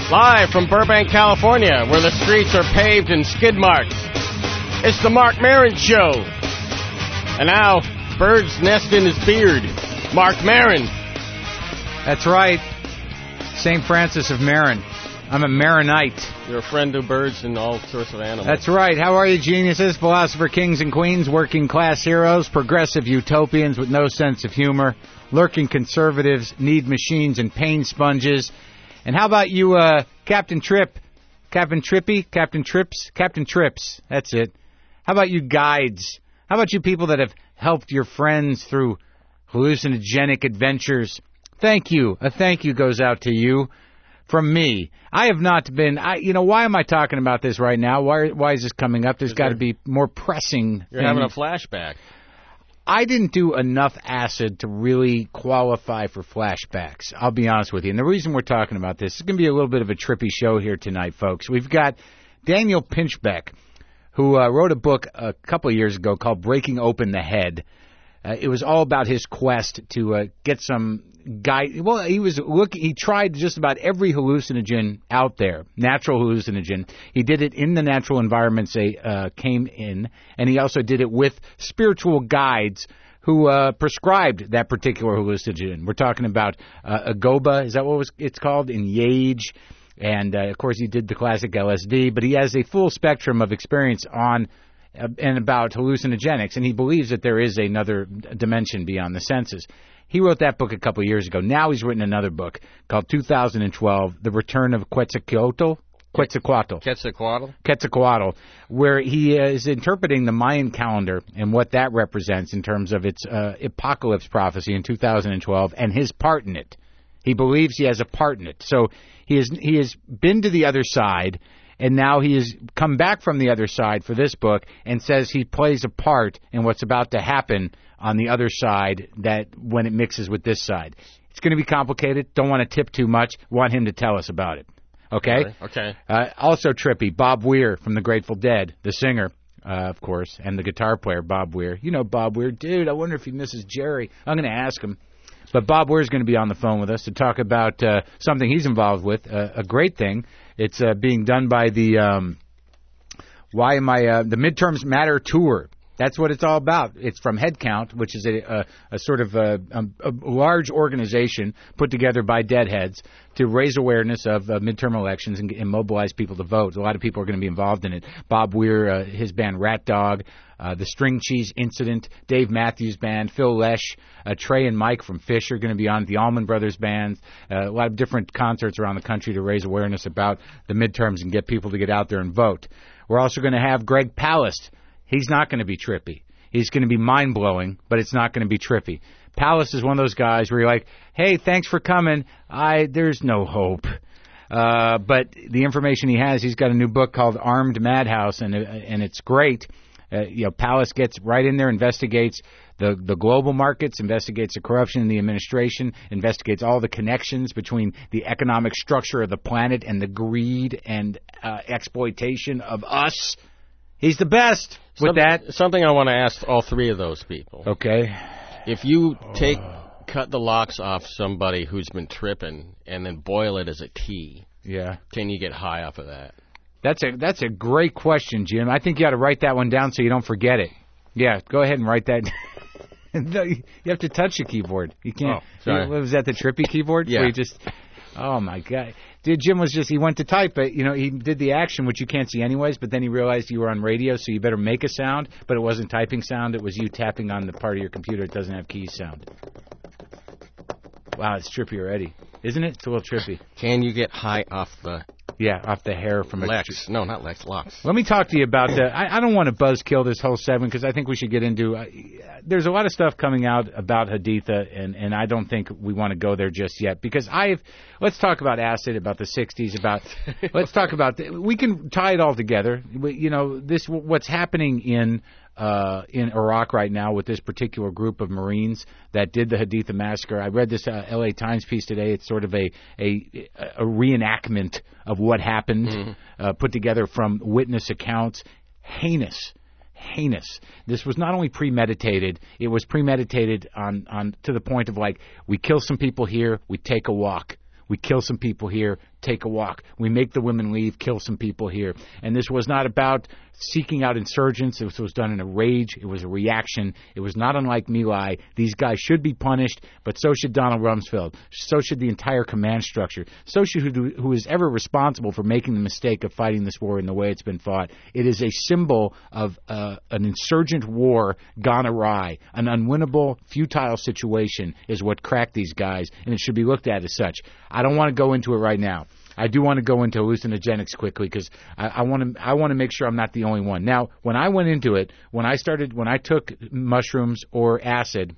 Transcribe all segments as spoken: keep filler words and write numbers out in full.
Live from Burbank, California, where the streets are paved and skid marked. It's the Marc Maron Show. And now, bird's nest in his beard. Marc Maron. That's right. Saint Francis of Maron. I'm a Maronite. You're a friend of birds and all sorts of animals. That's right. How are you, geniuses, philosopher kings and queens, working class heroes, progressive utopians with no sense of humor, lurking conservatives, need machines and pain sponges. And how about you, uh, Captain Trip, Captain Trippy, Captain Trips, Captain Trips, that's it. How about you guides? How about you people that have helped your friends through hallucinogenic adventures? Thank you. A thank you goes out to you from me. I have not been, I, you know, why am I talking about this right now? Why, why is this coming up? There's got to be more pressing You're things. having a flashback. I didn't do enough acid to really qualify for flashbacks. I'll be honest with you. And the reason we're talking about this is going to be a little bit of a trippy show here tonight, folks. We've got Daniel Pinchbeck, who uh, wrote a book a couple of years ago called Breaking Open the Head. Uh, it was all about his quest to uh, get some guy. Well, he was looking. He tried just about every hallucinogen out there, natural hallucinogen. He did it in the natural environments they uh, came in, and he also did it with spiritual guides who uh, prescribed that particular hallucinogen. We're talking about uh, Agoba. Is that what was it's called? In Yage. And, uh, of course, he did the classic L S D, but he has a full spectrum of experience on uh, and about hallucinogenics, and he believes that there is another dimension beyond the senses. He wrote that book a couple of years ago. Now he's written another book called two thousand twelve, The Return of Quetzalcoatl, Quetzalcoatl, Quetzalcoatl, Quetzalcoatl, where he is interpreting the Mayan calendar and what that represents in terms of its uh, apocalypse prophecy in two thousand twelve and his part in it. He believes he has a part in it. So he has he has been to the other side, and now he has come back from the other side for this book and says he plays a part in what's about to happen on the other side that when it mixes with this side. It's going to be complicated. Don't want to tip too much. Want him to tell us about it. Okay? Okay. Uh, also trippy, Bob Weir from the Grateful Dead, the singer, uh, of course, and the guitar player, Bob Weir. You know Bob Weir. Dude, I wonder if he misses Jerry. I'm going to ask him. But Bob Weir is going to be on the phone with us to talk about uh, something he's involved with, uh, a great thing. It's uh, being done by the um, why am I uh, the Midterms Matter Tour. That's what it's all about. It's from Headcount, which is a, a, a sort of a, a, a large organization put together by deadheads to raise awareness of uh, midterm elections and, and mobilize people to vote. A lot of people are going to be involved in it. Bob Weir, uh, his band Rat Dog, uh, the String Cheese Incident, Dave Matthews Band, Phil Lesh, uh, Trey and Mike from Fish are going to be on, the Allman Brothers Band, uh, a lot of different concerts around the country to raise awareness about the midterms and get people to get out there and vote. We're also going to have Greg Palast. He's not going to be trippy. He's going to be mind-blowing, but it's not going to be trippy. Palast is one of those guys where you're like, hey, thanks for coming. I There's no hope. Uh, but the information he has, he's got a new book called Armed Madhouse, and and it's great. Uh, you know, Palast gets right in there, investigates the, the global markets, investigates the corruption in the administration, investigates all the connections between the economic structure of the planet and the greed and uh, exploitation of us. He's the best with something, that. Something I want to ask all three of those people. Okay. If you take, cut the locks off somebody who's been tripping and then boil it as a tea, yeah, can you get high off of that? That's a that's a great question, Jim. I think you ought to write that one down so you don't forget it. Yeah, go ahead and write that. No, you have to touch the keyboard. You can't. Oh, sorry. Was that the trippy keyboard? Yeah. Where you just. Oh my God, dude! Jim was just—he went to type it. You know, he did the action, which you can't see anyways. But then he realized you were on radio, so you better make a sound. But it wasn't typing sound; it was you tapping on the part of your computer that doesn't have keys sound. Wow, it's trippy already, isn't it? It's a little trippy. Can you get high off the? Yeah, off the hair from Lex. a... No, not Lex, Lux. Let me talk to you about... Uh, I, I don't want to buzzkill this whole segment because I think we should get into... Uh, there's a lot of stuff coming out about Haditha, and, and I don't think we want to go there just yet because I've... Let's talk about acid, about the sixties, about... let's talk about... The, we can tie it all together. We, you know, this what's happening in... Uh, in Iraq right now with this particular group of Marines that did the Haditha massacre. I read this uh, L A Times piece today. It's sort of a a, a reenactment of what happened, mm-hmm. uh, put together from witness accounts. Heinous, heinous. This was not only premeditated, it was premeditated on, on to the point of like, we kill some people here, we take a walk. We kill some people here, take a walk. We make the women leave, kill some people here. And this was not about seeking out insurgents. This was done in a rage. It was a reaction. It was not unlike My Lai. These guys should be punished, but so should Donald Rumsfeld. So should the entire command structure. So should who, who is ever responsible for making the mistake of fighting this war in the way it's been fought. It is a symbol of uh, an insurgent war gone awry. An unwinnable, futile situation is what cracked these guys, and it should be looked at as such. I don't want to go into it right now. I do want to go into hallucinogenics quickly because I, I want to I want to make sure I'm not the only one. Now, when I went into it, when I started, when I took mushrooms or acid,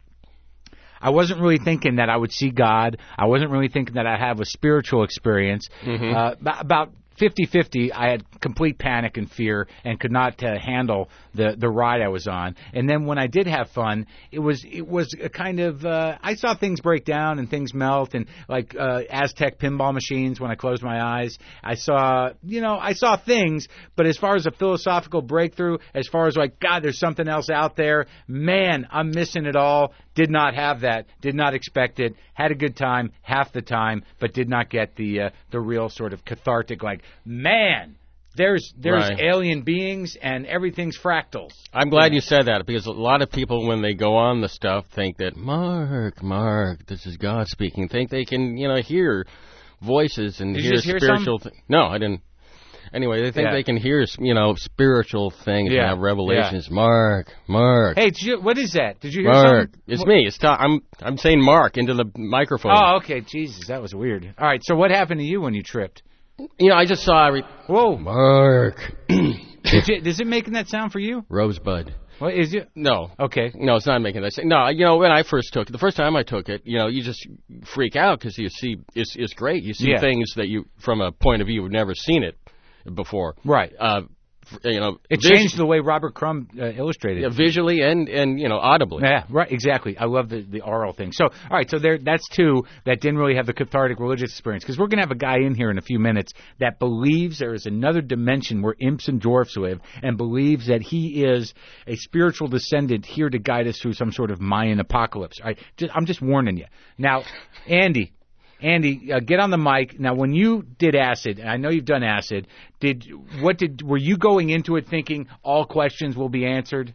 I wasn't really thinking that I would see God. I wasn't really thinking that I'd have a spiritual experience. Mm-hmm. Uh, about fifty-fifty, I had complete panic and fear and could not uh, handle the, the ride I was on. And then when I did have fun, it was it was a kind of uh, I saw things break down and things melt, and like uh, Aztec pinball machines when I closed my eyes. I saw you know I saw things, but as far as a philosophical breakthrough, as far as like God, there's something else out there. Man, I'm missing it all. Did not have that. Did not expect it. Had a good time half the time, but did not get the uh, the real sort of cathartic like, man, there's there's right. alien beings and everything's fractals. I'm glad you said that because a lot of people, when they go on the stuff, think that, Mark, Mark, this is God speaking, think they can, you know, hear voices and Did hear you just hear spiritual things. No, I didn't. Anyway, they think Yeah. they can hear, you know, spiritual things Yeah. and have revelations. Yeah. Mark, Mark. Hey, did you, what is that? Did you hear Mark. something? It's me. It's ta- I'm I'm saying Mark into the microphone. Oh, okay. Jesus, that was weird. All right, so what happened to you when you tripped? You know, I just saw every... Whoa. Mark. Did you, is it making that sound for you? Rosebud. What is it? No. Okay. No, it's not making that sound. No, you know, when I first took it, the first time I took it, you know, you just freak out because you see, it's, it's great. You see Yeah. things that you, from a point of view, you've never seen it before. Right. Uh, you know, It vis- changed the way Robert Crumb uh, illustrated yeah, it. visually and, and, you know, audibly. Yeah, right, exactly. I love the, the oral thing. So, all right, so there, that's two that didn't really have the cathartic religious experience. Because we're going to have a guy in here in a few minutes that believes there is another dimension where imps and dwarfs live and believes that he is a spiritual descendant here to guide us through some sort of Mayan apocalypse. All right, just, I'm just warning you. Now, Andy... Andy, uh, get on the mic. Now, when you did acid, and I know you've done acid, did what did were you going into it thinking all questions will be answered?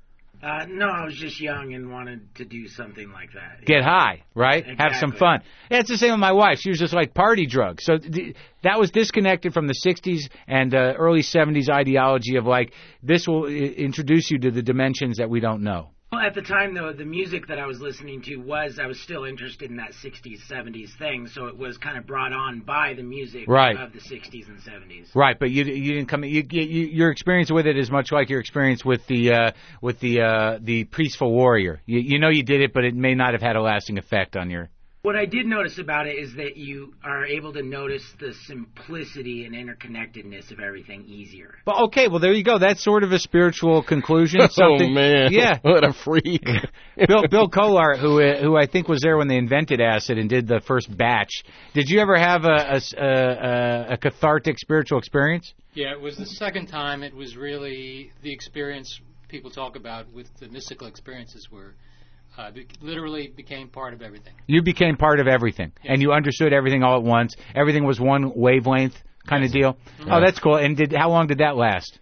Uh, no, I was just young and wanted to do something like that. Get high, right? Exactly. Have some fun. Yeah, it's the same with my wife. She was just like party drugs. So th- that was disconnected from the sixties and uh, early seventies ideology of like, this will I- introduce you to the dimensions that we don't know. Well, at the time, though, the music that I was listening to was, I was still interested in that sixties, seventies thing, so it was kind of brought on by the music Right. of the sixties and seventies. Right, but you you didn't come. You, you, your experience with it is much like your experience with the uh, with the uh, the peaceful warrior. You, you know you did it, but it may not have had a lasting effect on your. What I did notice about it is that you are able to notice the simplicity and interconnectedness of everything easier. But okay, well there you go. That's sort of a spiritual conclusion. Oh, Something, man. Yeah. What a freak. Bill Bill Kolar, who uh, who I think was there when they invented acid and did the first batch. Did you ever have a a, a, a cathartic spiritual experience? Yeah, it was the second time. It was really the experience people talk about with the mystical experiences where uh, be- literally became part of everything. You became part of everything, Yes. and you understood everything all at once. Everything was one wavelength kind of deal. Mm-hmm. Oh, that's cool. And did how long did that last?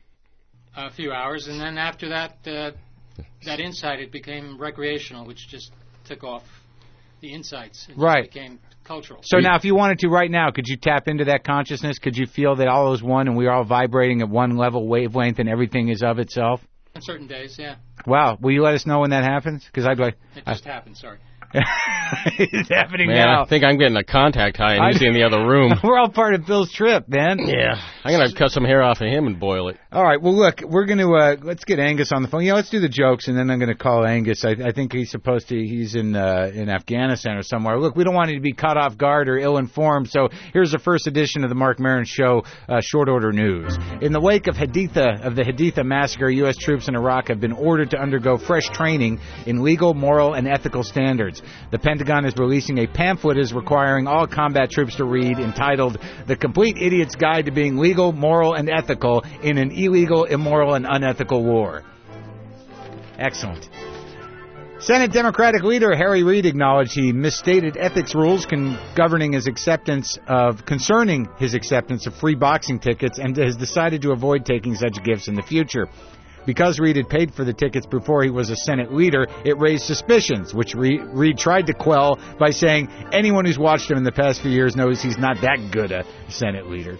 A few hours, and then after that, uh, that insight, it became recreational, which just took off the insights. It just Right. became cultural. So now, if you wanted to right now, could you tap into that consciousness? Could you feel that all is one and we're all vibrating at one level wavelength and everything is of itself? On certain days, yeah. Wow. Will you let us know when that happens? Because I'd like... It just happened, sorry. It's happening Man, now. I think I'm getting a contact high and I- he's in the other room. We're all part of Bill's trip, man. Yeah. I'm going to cut some hair off of him and boil it. All right. Well, look, we're going to uh, let's get Angus on the phone. Yeah, let's do the jokes, and then I'm going to call Angus. I, I think he's supposed to. He's in uh, in Afghanistan or somewhere. Look, we don't want him to be caught off guard or ill-informed. So here's the first edition of the Mark Maron Show, uh, short order news. In the wake of Haditha of the Haditha massacre, U S troops in Iraq have been ordered to undergo fresh training in legal, moral, and ethical standards. The Pentagon is releasing a pamphlet is requiring all combat troops to read, entitled "The Complete Idiot's Guide to Being Legal, Moral, and Ethical in an Illegal, Immoral, and Unethical War." Excellent. Senate Democratic leader Harry Reid acknowledged he misstated ethics rules con- governing his acceptance of concerning his acceptance of free boxing tickets and has decided to avoid taking such gifts in the future. Because Reid had paid for the tickets before he was a Senate leader, it raised suspicions, which Reid, Reid tried to quell by saying anyone who's watched him in the past few years knows he's not that good a Senate leader.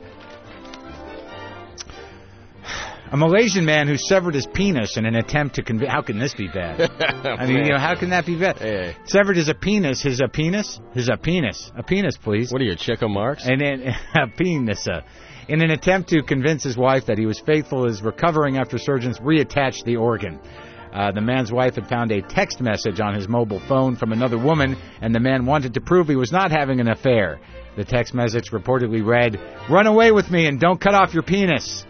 A Malaysian man who severed his penis in an attempt to convince... How can this be bad? I mean, you know, how can that be bad? Hey. Severed his a penis. His a penis? His a penis. A penis, please. What are you, Chico Marx? And then a penis. Uh, in an attempt to convince his wife that he was faithful, is recovering after surgeons reattached the organ. Uh, the man's wife had found a text message on his mobile phone from another woman, and the man wanted to prove he was not having an affair. The text message reportedly read, "Run away with me and don't cut off your penis."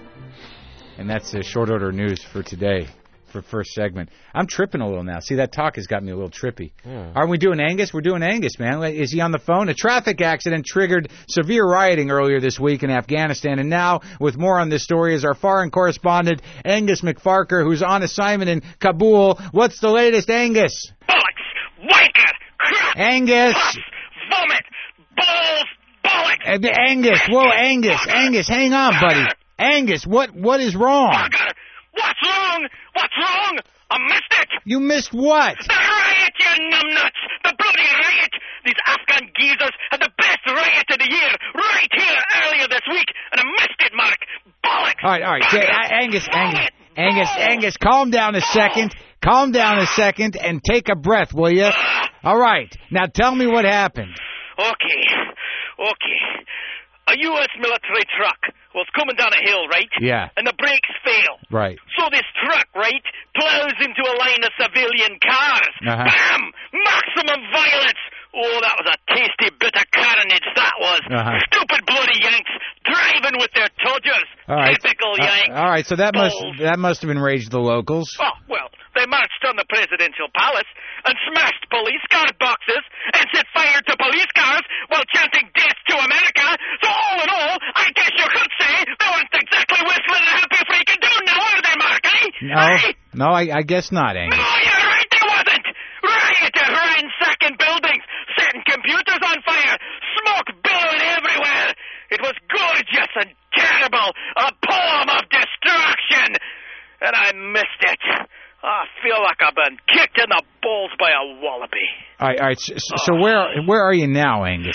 And that's the short order news for today, for first segment. I'm tripping a little now. See, that talk has got me a little trippy. Yeah. Aren't we doing Angus? We're doing Angus, man. Is he on the phone? A traffic accident triggered severe rioting earlier this week in Afghanistan. And now, with more on this story, is our foreign correspondent, Angus McFarker, who's on assignment in Kabul. What's the latest, Angus? Bollocks! Wanker! Crap! Angus! Puss, vomit! Balls! Bollocks! Uh, Angus! Whoa, Angus! Angus, hang on, buddy. Angus, what what is wrong? Bugger. What's wrong? What's wrong? I missed it! You missed what? The riot, you numbnuts! The bloody riot! These Afghan geezers had the best riot of the year right here earlier this week, and I missed it, Mark! Bollocks! All right, all right. Say, uh, Angus, Angus, Angus, Angus, calm down a second. Calm down a second and take a breath, will you? All right. Now tell me what happened. Okay. Okay. A U S military truck was coming down a hill, right? Yeah. And the brakes fail. Right. So this truck, right, plows into a line of civilian cars. Uh-huh. Bam! Maximum violence! Oh, that was a tasty bit of carnage, that was. Uh-huh. Stupid bloody Yanks driving with their Todgers. All right. Typical Uh, Yanks. all right, so that must Balls. that must have enraged the locals. Oh, well, they marched on the presidential palace and smashed police car boxes and set fire to police cars while chanting death to America. So all in all, I guess you could say they weren't exactly whistling a happy freaking tune now, are they, Mark, eh? No, Eh? no, I, I guess not, Angus. No, you're right, there wasn't. Rioters ransacking buildings, setting computers on fire, smoke billowing everywhere. It was gorgeous and terrible, a poem of destruction. And I missed it. I feel like I've been kicked in the balls by a wallaby. All right, all right. So, so where where are you now, Angus?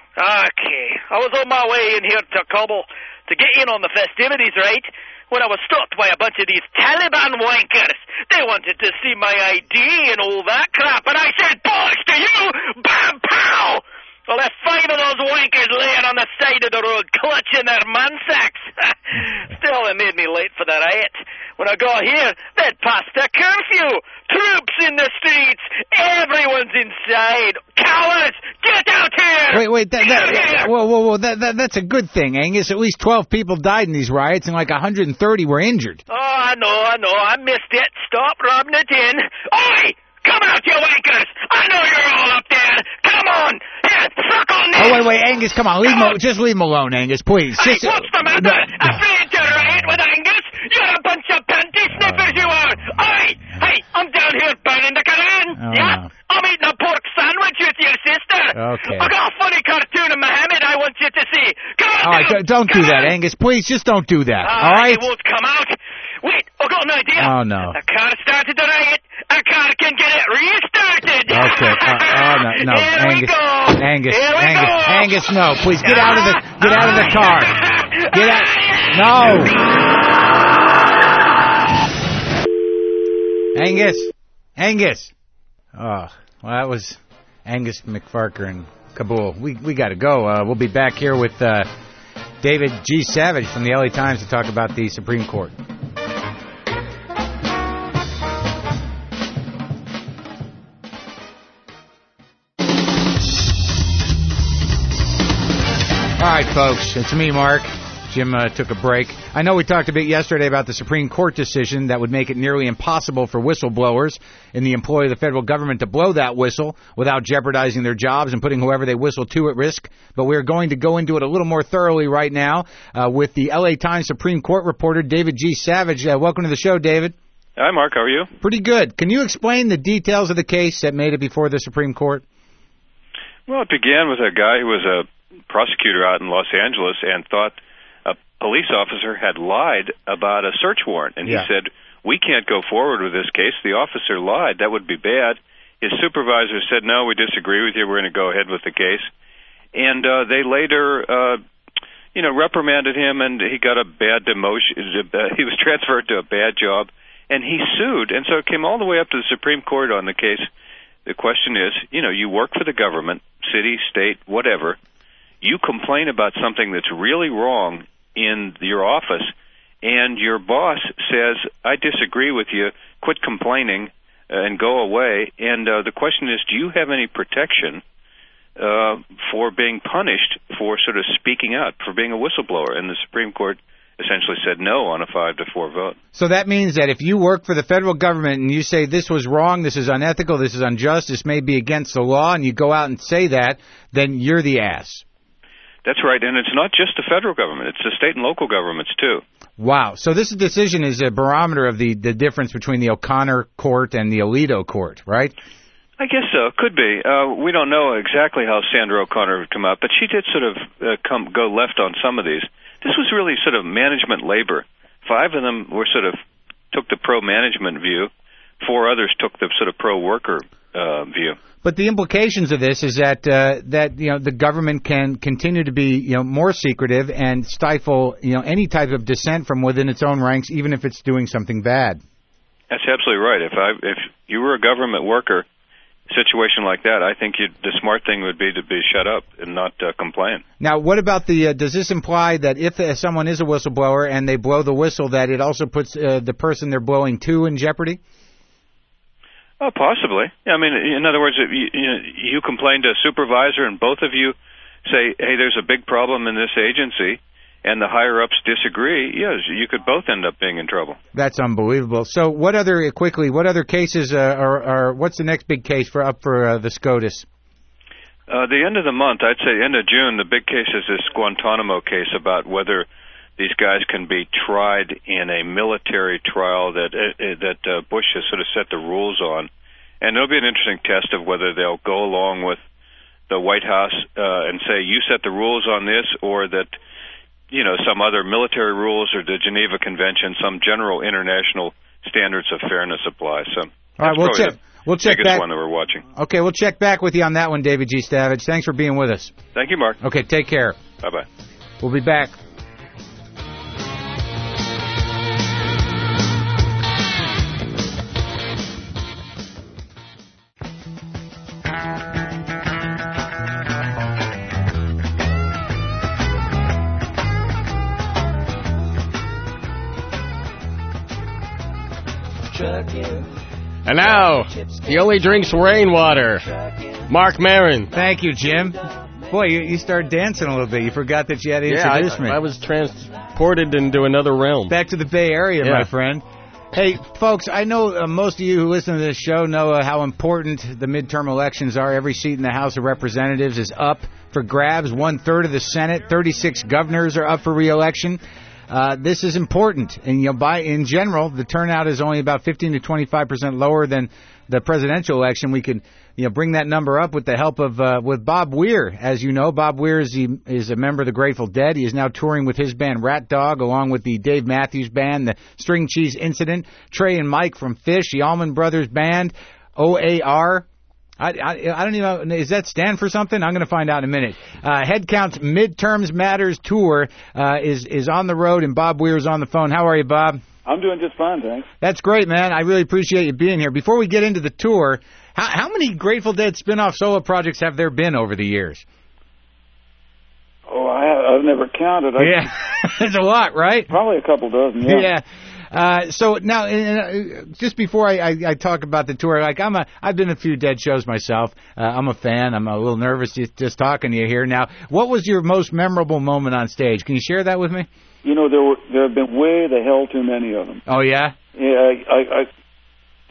Okay. I was on my way in here to Kabul to get in on the festivities, right? When I was stopped by a bunch of these Taliban wankers. They wanted to see my I D and all that crap, and I said, bollocks to you! Bam, pow! I left five of those wankers laying on the side of the road, clutching their mansacks. Still, they made me late for the riot. When I got here, they'd passed a curfew. Troops in the streets. Everyone's inside. Cowards, get out here! Wait, wait. That, get out that, here! whoa, whoa, whoa. That, that, that's a good thing, Angus. At least twelve people died in these riots, and like one hundred thirty were injured. Oh, I know, I know. I missed it. Stop rubbing it in. Oi! Come out, you wankers! I know you're all up there! Come on! Here, suck on this! Oh, wait, wait, Angus, come on. Leave Come him, on. just leave him alone, Angus, please. Hey, Just, what's the matter? no, Afraid to riot with Angus? You're a bunch of panty sniffers, you are! Oi! Hey, I'm down here burning the Koran! Oh, yeah? no. I'm eating a pork sandwich with your sister! Okay. I got a funny cartoon of Muhammad I want you to see! Come on all right, down! don't do Come that, on. Angus. Please, just don't do that, Ah, all right? It won't come out. Wait, I got an idea. Oh, no. A car started a riot. A car can get it restarted. Okay. Uh, oh no, no, Here Angus, we go. Angus, Here we Angus, go. Angus, no, please get out of the, get out of the car. Get out. No. Angus, Angus. Oh, well, that was Angus McFarker in Kabul. We we got to go. Uh, we'll be back here with uh, David G. Savage from the L A Times to talk about the Supreme Court. All right, folks, it's me, Mark. Jim uh, took a break. I know we talked a bit yesterday about the Supreme Court decision that would make it nearly impossible for whistleblowers in the employ of the federal government to blow that whistle without jeopardizing their jobs and putting whoever they whistle to at risk. But we're going to go into it a little more thoroughly right now uh, with the L A Times Supreme Court reporter, David G. Savage. Uh, welcome to the show, David. Hi, Mark. How are you? Pretty good. Can you explain the details of the case that made it before the Supreme Court? Well, it began with a guy who was a prosecutor out in Los Angeles and thought a police officer had lied about a search warrant. And Yeah. he said, we can't go forward with this case. The officer lied. That would be bad. His supervisor said, no, we disagree with you. We're going to go ahead with the case. And uh, they later, uh, you know, reprimanded him, and he got a bad demotion. He was transferred to a bad job, and he sued. And so it came all the way up to the Supreme Court on the case. The question is, you know, you work for the government, city, state, whatever. You complain about something that's really wrong in your office, and your boss says, I disagree with you, quit complaining, uh, and go away. And uh, the question is, do you have any protection uh, for being punished for sort of speaking out, for being a whistleblower? And the Supreme Court essentially said no on a five to four vote. So that means that if you work for the federal government and you say this was wrong, this is unethical, this is unjust, this may be against the law, and you go out and say that, then you're the ass. That's right, and it's not just the federal government, it's the state and local governments, too. Wow. So this decision is a barometer of the, the difference between the O'Connor court and the Alito court, right? I guess so. Could be. Uh, we don't know exactly how Sandra O'Connor would come out, but she did sort of uh, come go left on some of these. This was really sort of management labor. Five of them were sort of took the pro-management view. Four others took the sort of pro-worker uh, view. But the implications of this is that uh, that you know the government can continue to be you know more secretive and stifle you know any type of dissent from within its own ranks, even if it's doing something bad. That's absolutely right. If I if you were a government worker, situation like that, I think you'd, the smart thing would be to be shut up and not uh, complain. Now, what about the? Uh, does this imply that if uh, someone is a whistleblower and they blow the whistle, that it also puts uh, the person they're blowing to in jeopardy? Oh, possibly. I mean, in other words, if you, you, know, you complain to a supervisor and both of you say, hey, there's a big problem in this agency, and the higher-ups disagree, yes, you could both end up being in trouble. That's unbelievable. So what other, quickly, what other cases uh, are, are, what's the next big case for up for uh, the SCOTUS? Uh, the end of the month, I'd say end of June, the big case is this Guantanamo case about whether these guys can be tried in a military trial that uh, that uh, Bush has sort of set the rules on. And it'll be an interesting test of whether they'll go along with the White House uh, and say, you set the rules on this, or that, you know, some other military rules or the Geneva Convention, some general international standards of fairness apply. So all right, we'll check. We'll check biggest back. one that we're watching. Okay, we'll check back with you on that one, David G. Stavage. Thanks for being with us. Thank you, Mark. Okay, take care. Bye-bye. We'll be back. And now, he only drinks rainwater. Mark Maron. Thank you, Jim. Boy, you, you started dancing a little bit. You forgot that you had to yeah, introduce I, me. I was transported into another realm. Back to the Bay Area, yeah. my friend. Hey, folks, I know uh, most of you who listen to this show know uh, how important the midterm elections are. Every seat in the House of Representatives is up for grabs. One-third of the Senate, thirty-six governors are up for re-election. Uh, this is important, and you know, by in general, the turnout is only about fifteen to twenty-five percent lower than the presidential election. We can, you know, bring that number up with the help of uh, with Bob Weir. As you know, Bob Weir is, the, is a member of the Grateful Dead. He is now touring with his band Rat Dog, along with the Dave Matthews Band, the String Cheese Incident, Trey and Mike from Phish, the Allman Brothers Band, O A R. I, I, I don't even know, is that stand for something? I'm going to find out in a minute. Uh, Headcount's Midterms Matters Tour uh, is, is on the road, and Bob Weir is on the phone. How are you, Bob? I'm doing just fine, thanks. That's great, man. I really appreciate you being here. Before we get into the tour, how, how many Grateful Dead spin-off solo projects have there been over the years? Oh, I, I've never counted. I, yeah, it's a lot, right? Probably a couple dozen, yeah. Yeah. Uh, so now, uh, just before I, I, I talk about the tour, like I'm a, I've been to a few Dead shows myself. Uh, I'm a fan. I'm a little nervous just, just talking to you here. Now, what was your most memorable moment on stage? Can you share that with me? You know, there were there have been way the hell too many of them. Oh yeah. Yeah, I, I, I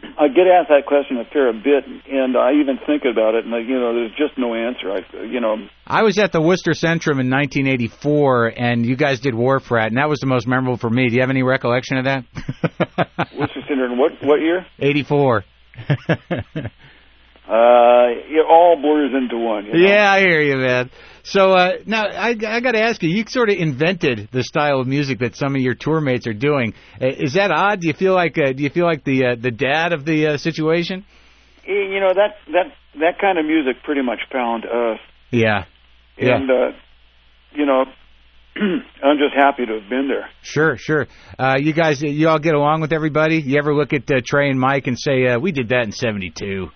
I get asked that question a fair bit, and I even think about it, and I, you know, there's just no answer. I, you know, I was at the Worcester Centrum in nineteen eighty-four, and you guys did Wharf Rat, and that was the most memorable for me. Do you have any recollection of that? Worcester Centrum, what what year? eighty-four. Uh, it all blurs into one. You know? Yeah, I hear you, man. So uh, now I, I got to ask you, you sort of invented the style of music that some of your tour mates are doing. Uh, is that odd? Do you feel like uh, do you feel like the uh, the dad of the uh, situation? You know, that that that kind of music pretty much found us. Yeah. And yeah. uh, you know, I'm just happy to have been there. Sure, sure. Uh, you guys, you all get along with everybody? You ever look at uh, Trey and Mike and say, uh, we did that in seventy-two?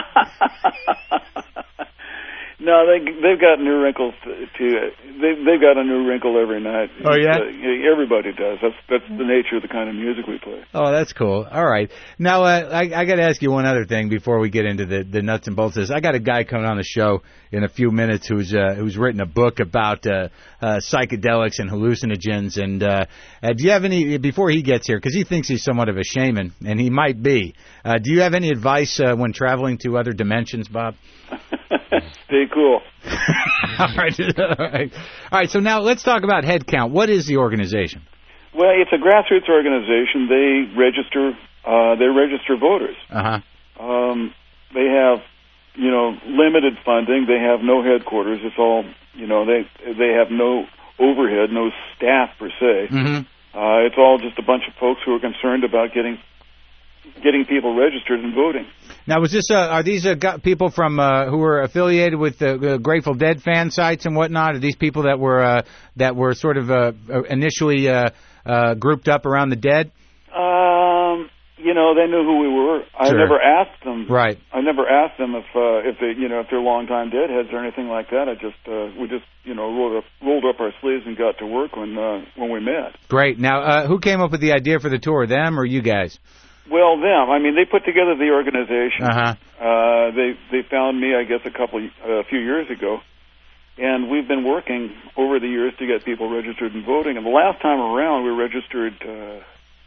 No, they they've got new wrinkles to, to they they've got a new wrinkle every night. Oh yeah, uh, everybody does. That's that's the nature of the kind of music we play. Oh, that's cool. All right, now uh, I I got to ask you one other thing before we get into the the nuts and bolts of this. I got a guy coming on the show in a few minutes who's uh, who's written a book about uh, uh, psychedelics and hallucinogens. And uh, uh, do you have any before he gets here, because he thinks he's somewhat of a shaman, and he might be. Uh, do you have any advice uh, when traveling to other dimensions, Bob? Stay cool. All right. All right. All right. So now let's talk about Headcount. What is the organization? Well, it's a grassroots organization. They register. Uh, they register voters. Uh huh. Um, they have, you know, limited funding. They have no headquarters. It's all, you know, they they have no overhead, no staff per se. Mm-hmm. Uh, it's all just a bunch of folks who are concerned about getting getting people registered and voting. Now, was this uh, are these uh, got people from uh, who were affiliated with the uh, Grateful Dead fan sites and whatnot? Are these people that were uh, that were sort of uh, initially uh, uh, grouped up around the Dead? Um, you know, they knew who we were. I Sure. never asked them. Right. I never asked them if uh, if they, you know, if they're longtime Deadheads or anything like that. I just uh, we just you know rolled up rolled up our sleeves and got to work when uh, when we met. Great. Now, uh, who came up with the idea for the tour? Them or you guys? Well, them. I mean, they put together the organization. Uh-huh. Uh, they they found me, I guess, a couple, uh, a few years ago, and we've been working over the years to get people registered and voting. And the last time around, we registered. Uh,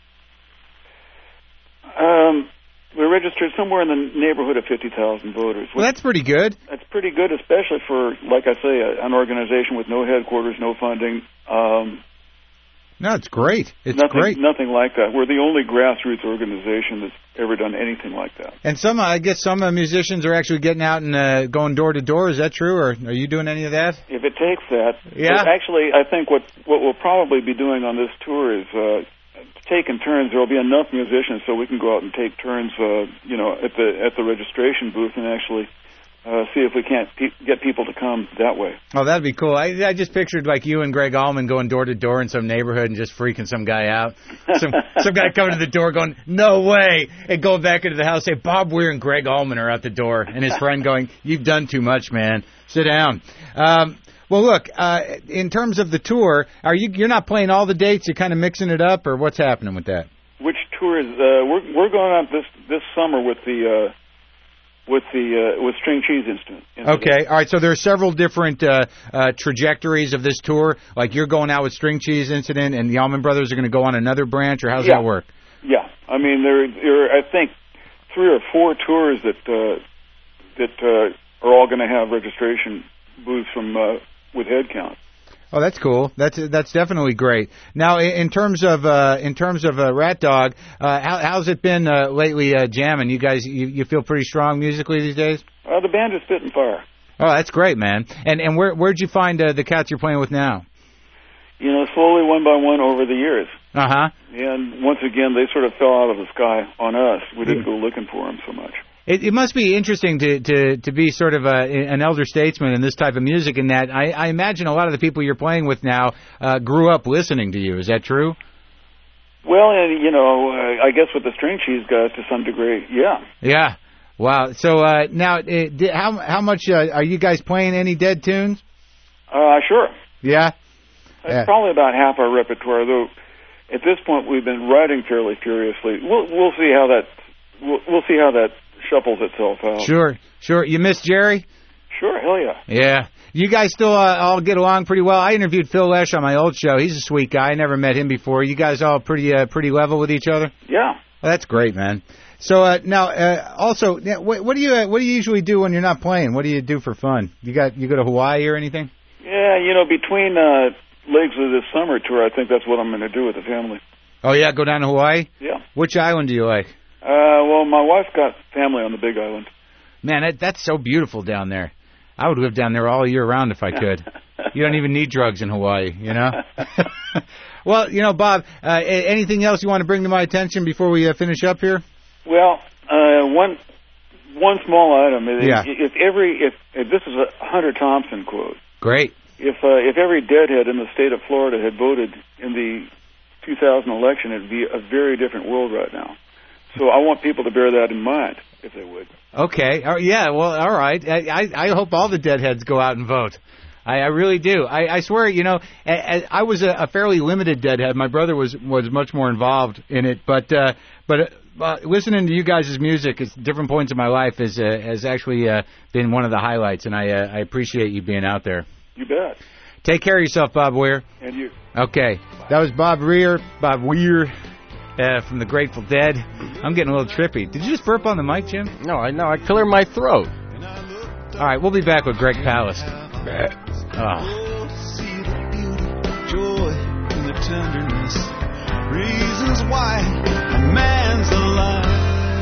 um, we registered somewhere in the neighborhood of fifty thousand voters. Well, that's pretty good. That's pretty good, especially for, like I say, a, an organization with no headquarters, no funding. Um, No, it's great. It's nothing, great. Nothing like that. We're the only grassroots organization that's ever done anything like that. And some, I guess, some uh, musicians are actually getting out and uh, going door to door. Is that true, or are you doing any of that? If it takes that. Yeah. But actually, I think what what we'll probably be doing on this tour is uh, taking turns. There will be enough musicians so we can go out and take turns, uh, you know, at the at the registration booth and actually uh, see if we can't pe- get people to come that way. Oh, that'd be cool. I, I just pictured like you and Greg Allman going door to door in some neighborhood and just freaking some guy out. Some some guy coming to the door going, "No way," and going back into the house, say, "Bob Weir and Greg Allman are out the door," and his friend going, "You've done too much, man. Sit down." Um, well, look, uh, in terms of the tour, are you you're not playing all the dates? You're kind of mixing it up, or what's happening with that? Which tour is? Uh, we're we're going out this this summer with the. Uh, With the uh, with String Cheese Incident. Okay, all right. So there are several different uh, uh, trajectories of this tour. Like you're going out with String Cheese Incident, and the Allman Brothers are going to go on another branch, or how's yeah. that work? Yeah, I mean there there are, I think three or four tours that uh, that uh, are all going to have registration booths from uh, with Headcount. Oh, that's cool. That's that's definitely great. Now, in terms of uh, in terms of uh, Rat Dog, uh, how, how's it been uh, lately uh, jamming? You guys, you, you feel pretty strong musically these days? Uh, the band is spitting fire. Oh, that's great, man. And and where where'd you find uh, the cats you're playing with now? You know, slowly one by one over the years. Uh huh. And once again, they sort of fell out of the sky on us. We didn't go looking for them so much. It, it must be interesting to, to, to be sort of a, an elder statesman in this type of music, in that I, I imagine a lot of the people you're playing with now uh, grew up listening to you. Is that true? Well, and you know, uh, I guess with the String Cheese guys to some degree, yeah. Yeah. Wow. So uh, now, it, how how much uh, are you guys playing any Dead tunes? Uh, sure. Yeah. It's yeah. probably about half our repertoire, though. At this point, we've been writing fairly furiously. We'll we'll see how that we'll, we'll see how that shuffles itself out. Sure, sure. You miss Jerry? Sure, hell yeah. Yeah. You guys still uh, all get along pretty well? I interviewed Phil Lesh on my old show. He's a sweet guy. I never met him before. You guys all pretty uh, pretty level with each other? Yeah. Well, that's great, man. So uh, now, uh, also, yeah, what, what do you uh, what do you usually do when you're not playing? What do you do for fun? You got you go to Hawaii or anything? Yeah, you know, between uh, legs of this summer tour, I think that's what I'm going to do with the family. Oh yeah, go down to Hawaii. Yeah. Which island do you like? Uh, well, my wife's got family on the Big Island. Man, that, that's so beautiful down there. I would live down there all year round if I could. You don't even need drugs in Hawaii, you know? Well, you know, Bob, uh, anything else you want to bring to my attention before we uh, finish up here? Well, uh, one one small item. If, Yeah. if every if, if this is a Hunter Thompson quote. Great. If uh, if every deadhead in the state of Florida had voted in the two thousand election, it'd be a very different world right now. So I want people to bear that in mind, if they would. Okay. Uh, yeah, well, all right. I, I, I hope all the deadheads go out and vote. I, I really do. I, I swear, you know, I, I was a, a fairly limited deadhead. My brother was, was much more involved in it. But uh, but uh, listening to you guys' music at different points in my life is, uh, has actually uh, been one of the highlights, and I, uh, I appreciate you being out there. You bet. Take care of yourself, Bob Weir. And you. Okay. That was Bob Weir, Bob Weir uh, from the Grateful Dead. I'm getting a little trippy. Did you just burp on the mic, Jim? No, I know. I clear my throat. All right, we'll be back with Greg Palast. Oh. See the beauty, joy, and the tenderness, reasons why a man's alive.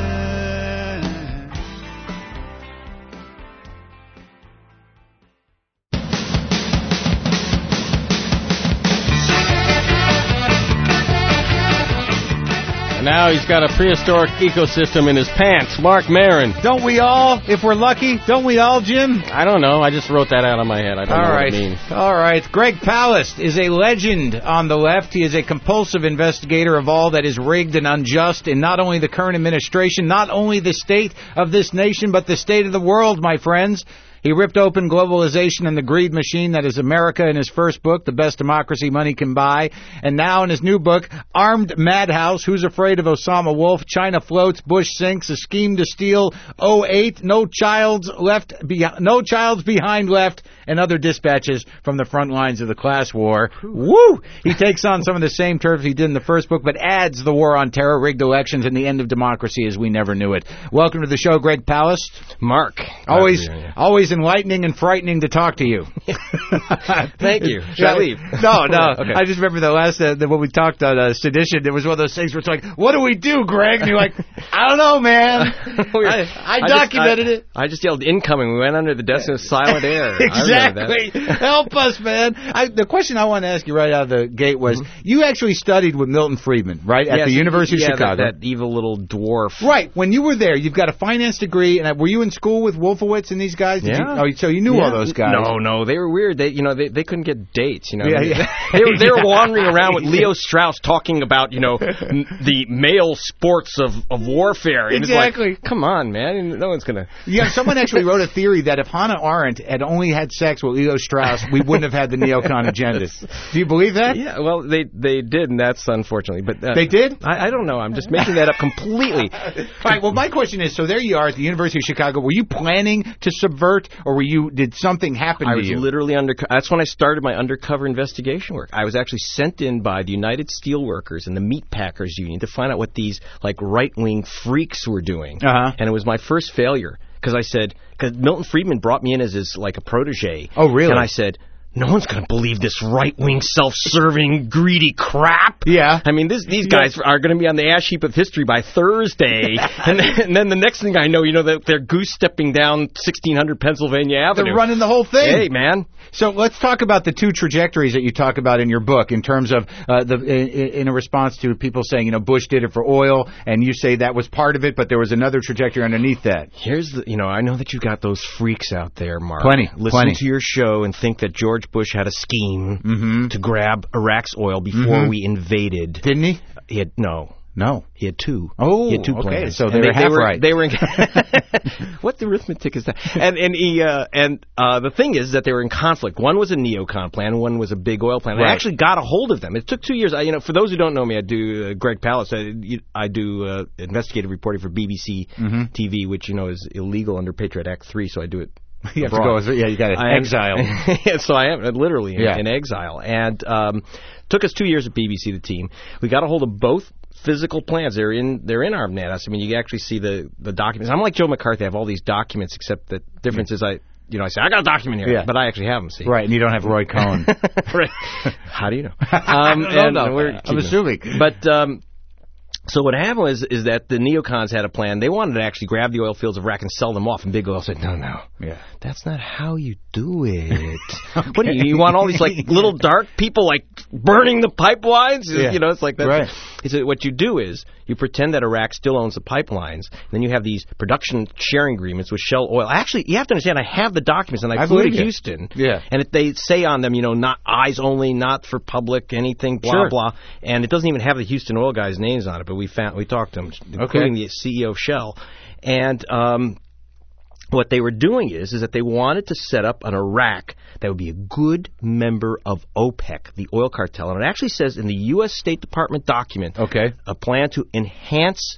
Now he's got a prehistoric ecosystem in his pants. Mark Maron. Don't we all, if we're lucky? Don't we all, Jim? I don't know. I just wrote that out of my head. I don't all know right. what it means. All right. Greg Palast is a legend on the left. He is a compulsive investigator of all that is rigged and unjust in not only the current administration, not only the state of this nation, but the state of the world, my friends. He ripped open globalization and the greed machine that is America in his first book, The Best Democracy Money Can Buy. And now in his new book, Armed Madhouse, Who's Afraid of Osama Wolf? China Floats, Bush Sinks, A Scheme to Steal oh eight, No Child's Left, Be- No Child's Behind Left, and other dispatches from the front lines of the class war. Woo! He takes on some of the same turf he did in the first book, but adds the war on terror, rigged elections, and the end of democracy as we never knew it. Welcome to the show, Greg Palast. Mark. Always, always enlightening and frightening to talk to you. Thank you. Should I leave? No, no. Okay. I just remember the last, uh, the, when we talked on uh, sedition, it was one of those things where it's like, what do we do, Greg? And you're like, I don't know, man. I, I documented just, I, it. I just yelled incoming. We went under the desk and it was silent air. Exactly. Help us, man. I, the question I want to ask you right out of the gate was, mm-hmm. you actually studied with Milton Friedman, right, at yes, the University yeah, of Chicago. That, that evil little dwarf. Right. When you were there, you've got a finance degree, and were you in school with Wolfowitz and these guys? Did yeah. You, oh, so you knew yeah. all those guys. No, no, they were weird. They, you know, they they couldn't get dates. You know, yeah, yeah. they were they were wandering around with Leo Strauss talking about, you know, n- the male sports of, of warfare. And exactly. It's like, come on, man, no one's gonna. Yeah, someone actually wrote a theory that if Hannah Arendt had only had sex with Leo Strauss, we wouldn't have had the neocon agenda. Do you believe that? Yeah, well, they they did, and that's unfortunately. But uh, they did? I, I don't know. I'm just making that up completely. All right. Well, my question is: so there you are at the University of Chicago. Were you planning to subvert, or were you? Did something happen I to was you? literally under. That's when I started my undercover investigation work. I was actually sent in by the United Steelworkers and the Meat Packers Union to find out what these like right wing freaks were doing. Uh-huh. And it was my first failure because I said because Milton Friedman brought me in as his like a protege. Oh, really? And I said, no one's going to believe this right-wing, self-serving, greedy crap. Yeah. I mean, this, these guys yeah. are going to be on the ash heap of history by Thursday. and, then, and then the next thing I know, you know, that they're goose-stepping down sixteen hundred Pennsylvania Avenue. They're running the whole thing. Hey, man. So let's talk about the two trajectories that you talk about in your book in terms of uh, the in, in a response to people saying, you know, Bush did it for oil, and you say that was part of it, but there was another trajectory underneath that. Here's the, you know, I know that you got those freaks out there, Mark. Plenty. Listen plenty. to your show and think that George Bush had a scheme mm-hmm. to grab Iraq's oil before mm-hmm. we invaded. Didn't he? He had no. No. He had two. Oh, he had two okay. plans. So they, they were half they were, right. They were in what the arithmetic is that? And and he uh, and uh, the thing is that they were in conflict. One was a neocon plan, one was a big oil plan. Right. I actually got a hold of them. It took two years. I, you know, for those who don't know me, I do uh, Greg Palast. I, I do uh, investigative reporting for B B C mm-hmm. T V, which you know is illegal under Patriot Act three. So I do it. You have abroad. to go. Yeah, you got to exile. yeah, so I am literally in, yeah. in exile, and um, took us two years at B B C. The team. We got a hold of both physical plans. They're in they're in Armadas. I mean, you actually see the, the documents. I'm like Joe McCarthy. I have all these documents, except the difference is I you know I say I got a document here, yeah. but I actually have them. See, right? And you don't have Roy Cohn. Right? How do you know? Um, and no, no, we're I'm assuming, but. Um, So what happened was is that the neocons had a plan. They wanted to actually grab the oil fields of Iraq and sell them off, and Big Oil said, "No, no, yeah, that's not how you do it. Okay. What do you, you want all these like little dark people like burning the pipelines? Yeah. You know, it's like that. Right. He said, what you do is you pretend that Iraq still owns the pipelines, and then you have these production sharing agreements with Shell Oil. Actually, you have to understand, I have the documents, and I, I flew to you. Houston, yeah, and it, they say on them, you know, not eyes only, not for public, anything, blah sure. blah, and it doesn't even have the Houston oil guys' names on it. But we found we talked to them, including okay. the C E O of Shell, and um, what they were doing is is that they wanted to set up an Iraq that would be a good member of OPEC, the oil cartel. And it actually says in the U S State Department document, okay, a plan to enhance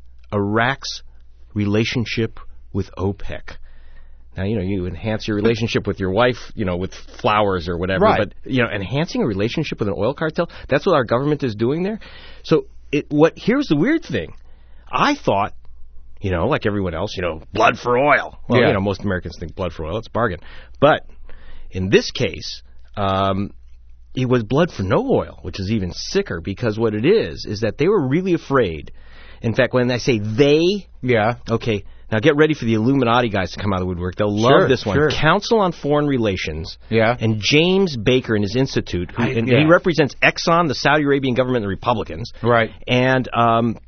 Iraq's relationship with OPEC. Now, you know, you enhance your relationship with your wife, you know, with flowers or whatever. Right. But, you know, enhancing a relationship with an oil cartel, that's what our government is doing there. So it, what here's the weird thing. I thought, you know, like everyone else, you know, blood for oil. Well, yeah. you know, most Americans think blood for oil. It's a bargain. But in this case, um, it was blood for no oil, which is even sicker, because what it is is that they were really afraid. In fact, when I say they, yeah, okay, now get ready for the Illuminati guys to come out of the woodwork. They'll love sure, this one. Sure. Council on Foreign Relations, yeah, and James Baker and his institute, who, I, and, yeah. and he represents Exxon, the Saudi Arabian government, and the Republicans, right, and um.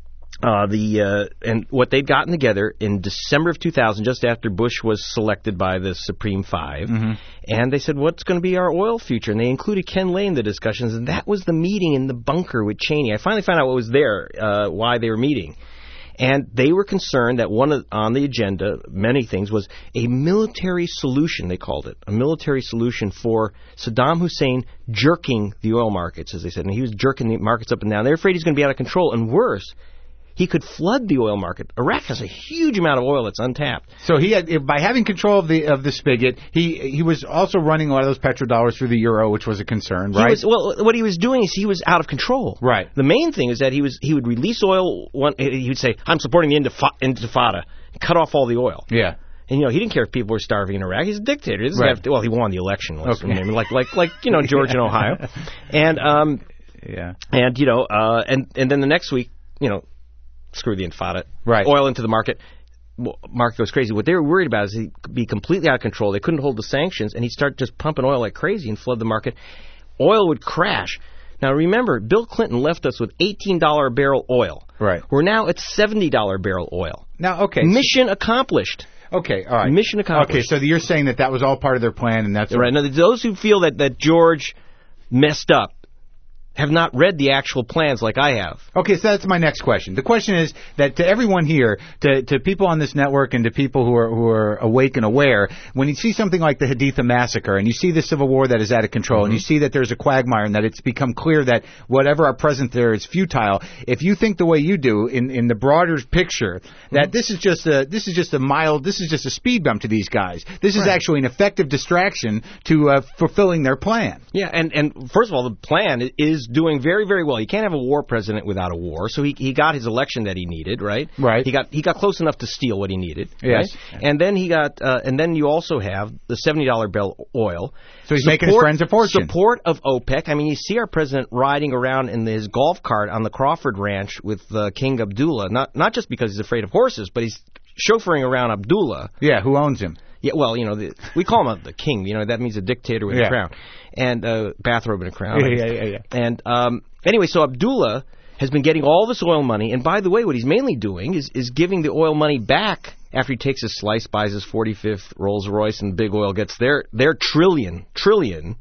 Uh, the uh, and what they'd gotten together in December of two thousand, just after Bush was selected by the Supreme Five, mm-hmm. and they said, what's going to be our oil future? And they included Ken Lay in the discussions, and that was the meeting in the bunker with Cheney. I finally found out what was there, uh, why they were meeting. And they were concerned that one of, on the agenda, many things, was a military solution, they called it, a military solution for Saddam Hussein jerking the oil markets, as they said. And he was jerking the markets up and down. They're afraid he's going to be out of control, and worse, he could flood the oil market. Iraq has a huge amount of oil that's untapped. So he had, by having control of the of the spigot, he he was also running a lot of those petrodollars through the euro, which was a concern, right? He was, well, what he was doing is he was out of control. Right. The main thing is that he was he would release oil. One, he would say, "I'm supporting the Intifada," cut off all the oil. Yeah. And, you know, he didn't care if people were starving in Iraq. He's a dictator. He doesn't right. have to, well, he won the election. Okay. Like, like, like, you know, George in Ohio. And, um, yeah. And, you know, uh, and, and then the next week, you know, screw the Intifada. Right. Oil into the market. Market goes crazy. What they were worried about is he'd be completely out of control. They couldn't hold the sanctions, and he'd start just pumping oil like crazy and flood the market. Oil would crash. Now, remember, Bill Clinton left us with eighteen dollars a barrel oil. Right. We're now at seventy dollars a barrel oil. Now, okay. Mission accomplished. Okay, all right. Mission accomplished. Okay, so you're saying that that was all part of their plan, and that's... Right. Now, those who feel that, that George messed up have not read the actual plans like I have. Okay, so that's my next question. The question is that to everyone here, to to people on this network and to people who are who are awake and aware, when you see something like the Haditha massacre and you see the civil war that is out of control, mm-hmm. and you see that there's a quagmire and that it's become clear that whatever our present there is futile, if you think the way you do in, in the broader picture, that mm-hmm. this is just a this is just a mild this is just a speed bump to these guys. This is right. actually an effective distraction to uh, fulfilling their plan. Yeah, and and first of all, the plan is doing very, very well. You can't have a war president without a war. So he he got his election that he needed, right? Right. He got he got close enough to steal what he needed. Yes. Right? And then he got uh, and then you also have the seventy dollars barrel oil. So he's support, making his friends a fortune. Support of OPEC. I mean, you see our president riding around in his golf cart on the Crawford Ranch with uh, King Abdullah. Not not just because he's afraid of horses, but he's chauffeuring around Abdullah. Yeah, who owns him? Yeah, well, you know, the, we call him the king. You know, that means a dictator with yeah. a crown and a bathrobe and a crown. Yeah, yeah, yeah, yeah. And um, anyway, so Abdullah has been getting all this oil money, and by the way, what he's mainly doing is is giving the oil money back after he takes his slice, buys his forty-fifth Rolls Royce, and Big Oil gets their their trillion trillion.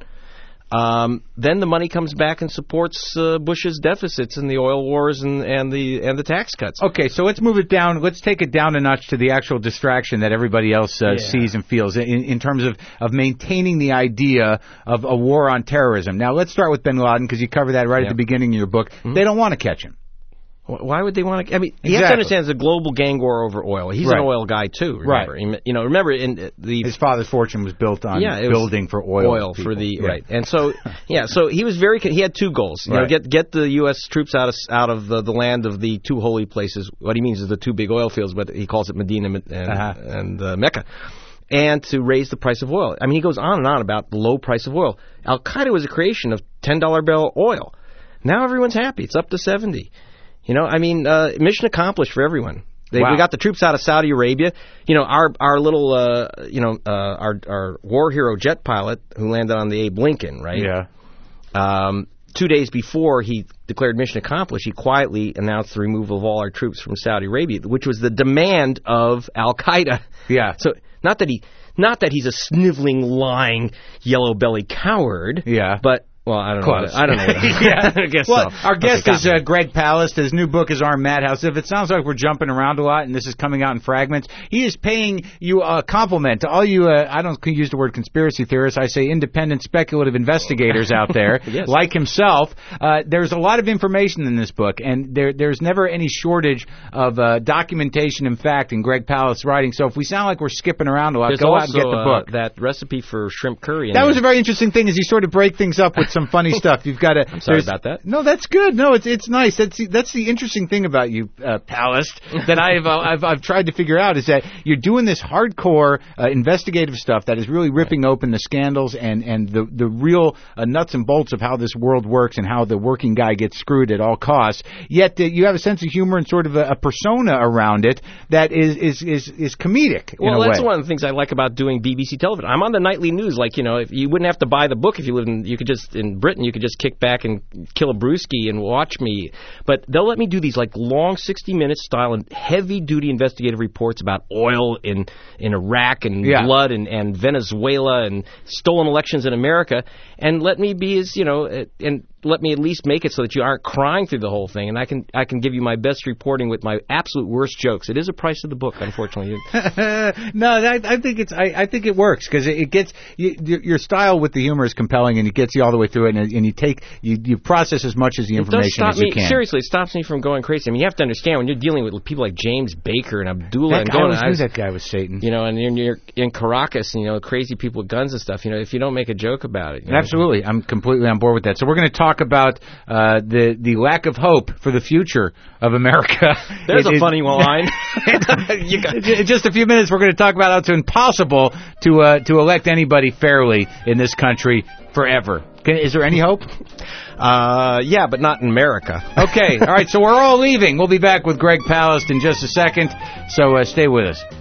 Um, then the money comes back and supports uh, Bush's deficits in the oil wars and, and the and the tax cuts. Okay, so let's move it down. Let's take it down a notch to the actual distraction that everybody else uh, yeah. sees and feels in, in terms of, of maintaining the idea of a war on terrorism. Now, let's start with bin Laden because you cover that right yeah. at the beginning of your book. Mm-hmm. They don't want to catch him. Why would they want to? I mean, exactly. you have to understand it's a global gang war over oil. He's right. an oil guy too. Remember, right? You know, remember in the his father's fortune was built on yeah, building for oil. Oil people. for the yeah. right, and so yeah, so he was very. He had two goals. You right. know, get get the U S troops out of out of the, the land of the two holy places. What he means is the two big oil fields, but he calls it Medina and uh-huh. and uh, Mecca. And to raise the price of oil. I mean, he goes on and on about the low price of oil. Al Qaeda was a creation of ten dollar bill oil. Now everyone's happy. It's up to seventy. You know, I mean, uh, mission accomplished for everyone. They, wow. We got the troops out of Saudi Arabia. You know, our our little, uh, you know, uh, our our war hero jet pilot who landed on the Abe Lincoln, right? Yeah. Um, two days before he declared mission accomplished, he quietly announced the removal of all our troops from Saudi Arabia, which was the demand of Al Qaeda. Yeah. So not that he, not that he's a sniveling, lying, yellow-bellied coward. Yeah. But. Well, I don't Close. know. I don't know. yeah, I guess well, so. Our guest okay, is uh, Greg Palast. His new book is Armed Madhouse. If it sounds like we're jumping around a lot and this is coming out in fragments, he is paying you a compliment to all you, uh, I don't use the word conspiracy theorists, I say independent speculative investigators out there, yes. like himself. Uh, there's a lot of information in this book, and there there's never any shortage of uh, documentation and fact in Greg Palast's writing. So if we sound like we're skipping around a lot, There's go also, out and get the uh, book. that recipe for shrimp curry. In that there. was a very interesting thing, is you sort of break things up with some funny stuff. You've got to. I'm sorry about that. No, that's good. No, it's it's nice. That's the, that's the interesting thing about you, uh, Palast, that I've, uh, I've I've tried to figure out, is that you're doing this hardcore uh, investigative stuff that is really ripping open the scandals and and the the real uh, nuts and bolts of how this world works and how the working guy gets screwed at all costs. Yet uh, you have a sense of humor and sort of a, a persona around it that is is is, is comedic. Well, in a that's way. one of the things I like about doing B B C television. I'm on the nightly news. Like, you know, if you wouldn't have to buy the book if you lived in, you could just in Britain, you could just kick back and kill a brewski and watch me. But they'll let me do these like long sixty minute style and heavy duty investigative reports about oil in in Iraq and yeah. blood and, and Venezuela and stolen elections in America, and let me be as, you know, and let me at least make it so that you aren't crying through the whole thing, and I can I can give you my best reporting with my absolute worst jokes. It is a price of the book, unfortunately. no, I, I think it's I, I think it works because it, it gets you, your style with the humor is compelling, and it gets you all the way through it, and, and you take you, you process as much of the information it does stop as you me, can. Seriously, it stops me from going crazy. I mean, you have to understand when you're dealing with people like James Baker and Abdullah that and guy going. always I knew was, that guy was Satan. You know, and you're, you're in Caracas, and, you know, crazy people with guns and stuff. You know, if you don't make a joke about it, you know, absolutely, I'm completely on board with that. So we're going to talk about uh, the the lack of hope for the future of America. There's it, a it, funny line. you got, in just a few minutes, we're going to talk about how it's impossible to uh, to elect anybody fairly in this country forever. Can, is there any hope? Uh, yeah, but not in America. Okay, all right, so we're all leaving. We'll be back with Greg Palast in just a second, so uh, stay with us.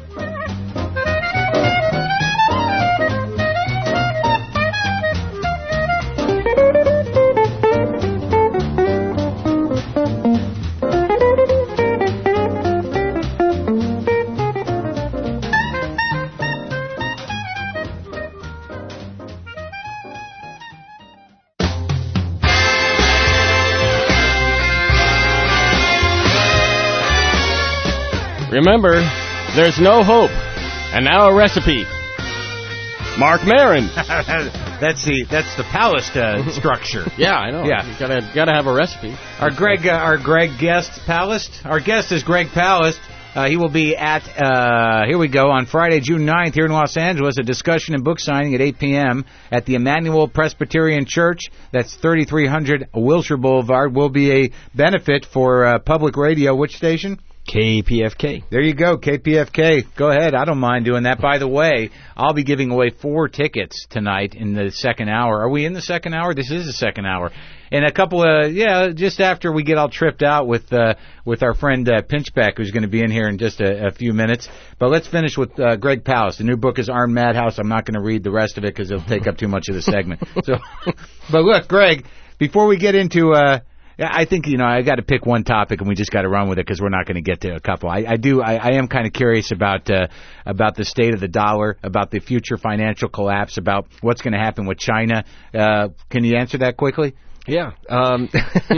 Remember, there's no hope. And now a recipe. Mark Maron. that's the that's the Palast uh, structure. Yeah, I know. Yeah, you gotta gotta have a recipe. Our Greg, uh, our Greg guest Palast. Our guest is Greg Palast. Uh, he will be at, uh, here we go, on Friday, June ninth, here in Los Angeles, a discussion and book signing at eight p.m. at the Emmanuel Presbyterian Church. That's thirty-three hundred Wilshire Boulevard. Will be a benefit for uh, public radio. Which station? K P F K. There you go, K P F K. Go ahead. I don't mind doing that. By the way, I'll be giving away four tickets tonight in the second hour. Are we in the second hour? This is the second hour. In a couple of, yeah, just after we get all tripped out with uh, with our friend uh, Pinchbeck, who's going to be in here in just a, a few minutes. But let's finish with uh, Greg Palast. The new book is Armed Madhouse. I'm not going to read the rest of it because it'll take up too much of the segment. So, but look, Greg, before we get into... Uh, I think, you know, I got to pick one topic and we just got to run with it because we're not going to get to a couple. I, I do. I, I am kind of curious about uh, about the state of the dollar, about the future financial collapse, about what's going to happen with China. Uh, can you answer that quickly? Yeah. Um,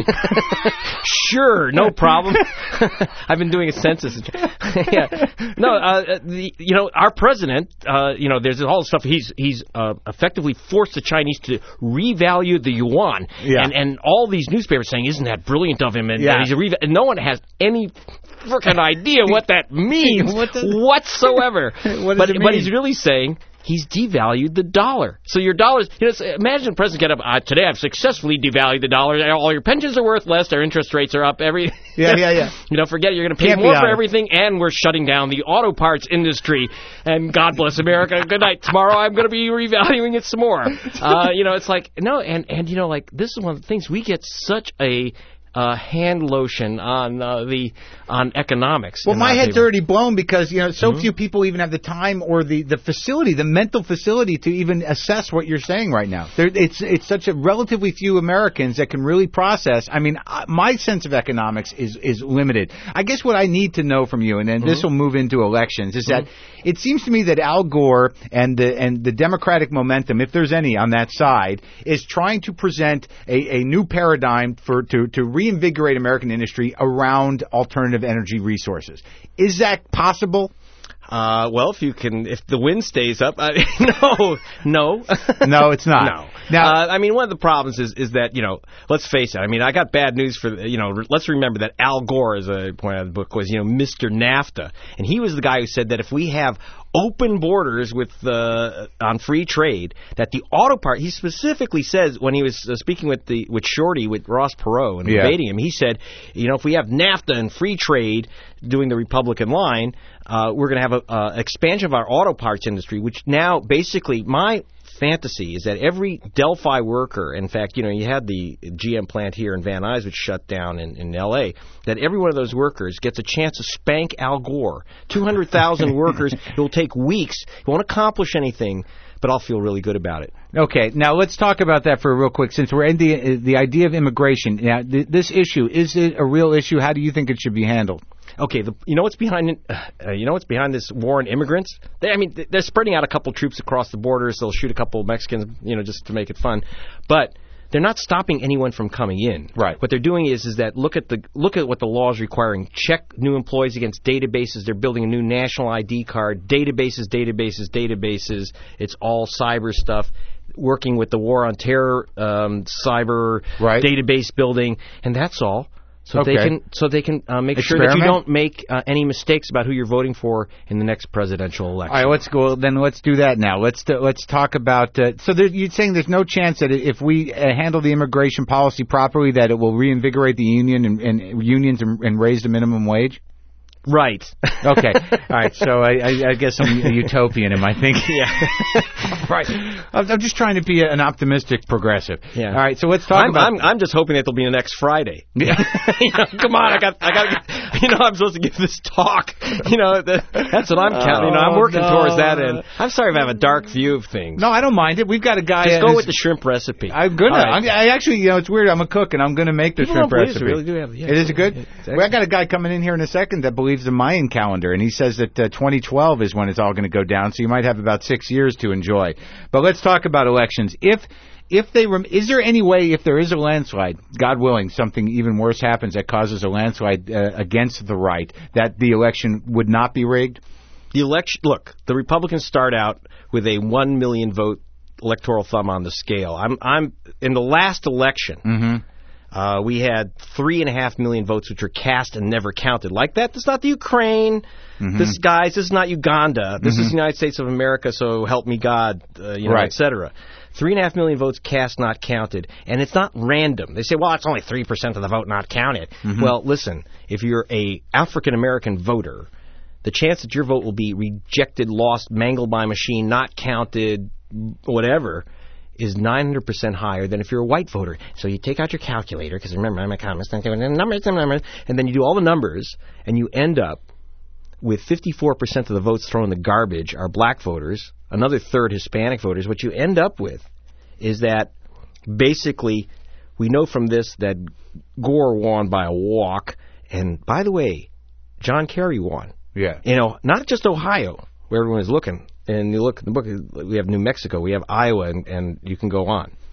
sure, no problem. I've been doing a census. yeah. No, uh, the, you know, our president, uh, you know, there's all this stuff. He's he's uh, effectively forced the Chinese to revalue the yuan. Yeah. And, and all these newspapers saying, isn't that brilliant of him? And, yeah. and, he's a reval- and no one has any freaking idea what that means what does, whatsoever. what does but, it mean? but he's really saying, he's devalued the dollar. So your dollars, you know, imagine the president get up, uh, today I've successfully devalued the dollar. All your pensions are worth less. Their interest rates are up. Every Yeah, yeah, yeah. You know, forget it. You're going to pay Can't more be for honest. everything, and we're shutting down the auto parts industry. And God bless America. Good night. Tomorrow I'm going to be revaluing it some more. Uh, you know, it's like, no, and, and, you know, like, this is one of the things. We get such a... Uh, hand lotion on uh, the on economics. Well, my head's people. already blown because, you know, so mm-hmm. few people even have the time or the, the facility, the mental facility to even assess what you're saying right now. There, it's it's such a relatively few Americans that can really process. I mean, uh, my sense of economics is is limited. I guess what I need to know from you, and then mm-hmm. this will move into elections, is mm-hmm. that it seems to me that Al Gore and the and the Democratic momentum, if there's any on that side, is trying to present a, a new paradigm for to to reinvigorate American industry around alternative energy resources. Is that possible? Uh, well, if you can, if the wind stays up, I, no, no, no, it's not. No. Now, uh, I mean, one of the problems is is that, you know, let's face it. I mean, I got bad news for, you know, let's remember that Al Gore, as I pointed out in the book, was, you know, Mister NAFTA, and he was the guy who said that if we have open borders with uh, on free trade, that the auto part, he specifically says when he was uh, speaking with the with Shorty, with Ross Perot, and yeah. debating him, he said, you know, if we have NAFTA and free trade doing the Republican line, uh, we're going to have a uh, expansion of our auto parts industry, which now basically my fantasy is that every Delphi worker, in fact, you know, you had the G M plant here in Van Nuys, which shut down in, in L A, that every one of those workers gets a chance to spank Al Gore. two hundred thousand workers. It will take weeks. It won't accomplish anything, but I'll feel really good about it. Okay, now let's talk about that for real quick, since we're in the, the idea of immigration. Now, th- this issue, is it a real issue? How do you think it should be handled? Okay, the, you know what's behind uh, you know what's behind this war on immigrants? They, I mean, they're spreading out a couple troops across the borders. They'll shoot a couple Mexicans, you know, just to make it fun. But they're not stopping anyone from coming in. Right. What they're doing is is that look at the look at what the law is requiring. Check new employees against databases. They're building a new national I D card. Databases, databases, databases. It's all cyber stuff. Working with the war on terror, um, cyber right. database building, and that's all. So okay. they can so they can uh, make Experiment? sure that you don't make uh, any mistakes about who you're voting for in the next presidential election. All right, let's go. Then let's do that now. Let's uh, let's talk about. Uh, so there, you're saying there's no chance that if we uh, handle the immigration policy properly, that it will reinvigorate the union and, and unions and, and raise the minimum wage? Right. Okay. All right. So I, I, I guess I'm a utopian in my thinking. Yeah. Right. I'm, I'm just trying to be an optimistic progressive. Yeah. All right. So let's talk I'm, about. I'm, I'm just hoping it'll be the next Friday. Yeah. you know, come on, I got, I got. You know, I'm supposed to give this talk. You know, the, that's what I'm counting. You know, I'm working no. towards that end. I'm sorry if I have a dark view of things. No, I don't mind it. We've got a guy. Just go with the shrimp recipe. I'm good. Right. I actually, you know, it's weird. I'm a cook, and I'm going to make the People shrimp don't recipe. Really do have, yeah, it is good. Yeah, well, I got a guy coming in here in a second that believes the Mayan calendar, and he says that uh, twenty twelve is when it's all going to go down. So you might have about six years to enjoy. But let's talk about elections. If if they rem- is there any way, if there is a landslide, God willing, something even worse happens that causes a landslide uh, against the right, that the election would not be rigged? The election. Look, the Republicans start out with a one million vote electoral thumb on the scale. I'm I'm in the last election. Mm-hmm. Uh, we had three and a half million votes which were cast and never counted. Like that, this is not the Ukraine. Mm-hmm. This, guys, this is not Uganda. This mm-hmm. is the United States of America, so help me God, uh, you know, right. et cetera. Three and a half million votes cast, not counted. And it's not random. They say, well, it's only three percent of the vote not counted. Mm-hmm. Well, listen, if you're a African-American voter, the chance that your vote will be rejected, lost, mangled by a machine, not counted, whatever, is nine hundred percent higher than if you're a white voter. So you take out your calculator, because remember, I'm an economist, and numbers and numbers, and then you do all the numbers, and you end up with fifty-four percent of the votes thrown in the garbage are black voters, another third Hispanic voters. What you end up with is that basically we know from this that Gore won by a walk, and by the way, John Kerry won. Yeah. You know, not just Ohio, where everyone is looking. And you look at the book, we have New Mexico, we have Iowa, and, and you can go on.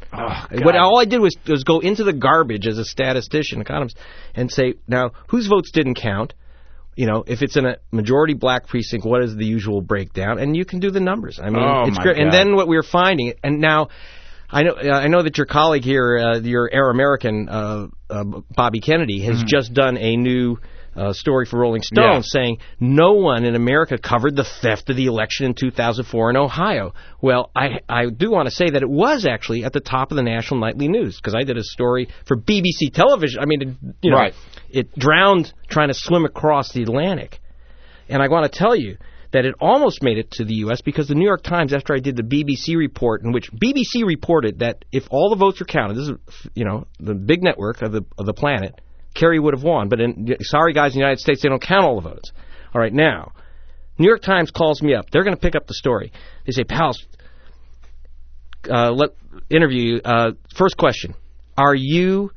Oh, what all I did was was go into the garbage as a statistician, economist, and say, now whose votes didn't count? You know, if it's in a majority black precinct, what is the usual breakdown? And you can do the numbers. I mean, oh, it's my great. God. And then what we were finding, and now I know uh, I know that your colleague here, uh, your Air American, uh, uh, Bobby Kennedy, has mm-hmm. just done a new uh, story for Rolling Stone yeah. saying no one in America covered the theft of the election in two thousand four in Ohio. Well, I I do want to say that it was actually at the top of the national nightly news because I did a story for B B C television. I mean, it, you know, right. it drowned trying to swim across the Atlantic. And I want to tell you that it almost made it to the U S because the New York Times, after I did the B B C report, in which B B C reported that if all the votes were counted, this is, you know, the big network of the of the planet, Kerry would have won. But in, sorry, guys, in the United States, they don't count all the votes. All right, now, New York Times calls me up. They're going to pick up the story. They say, pals, uh, let interview you. Uh, first question, are you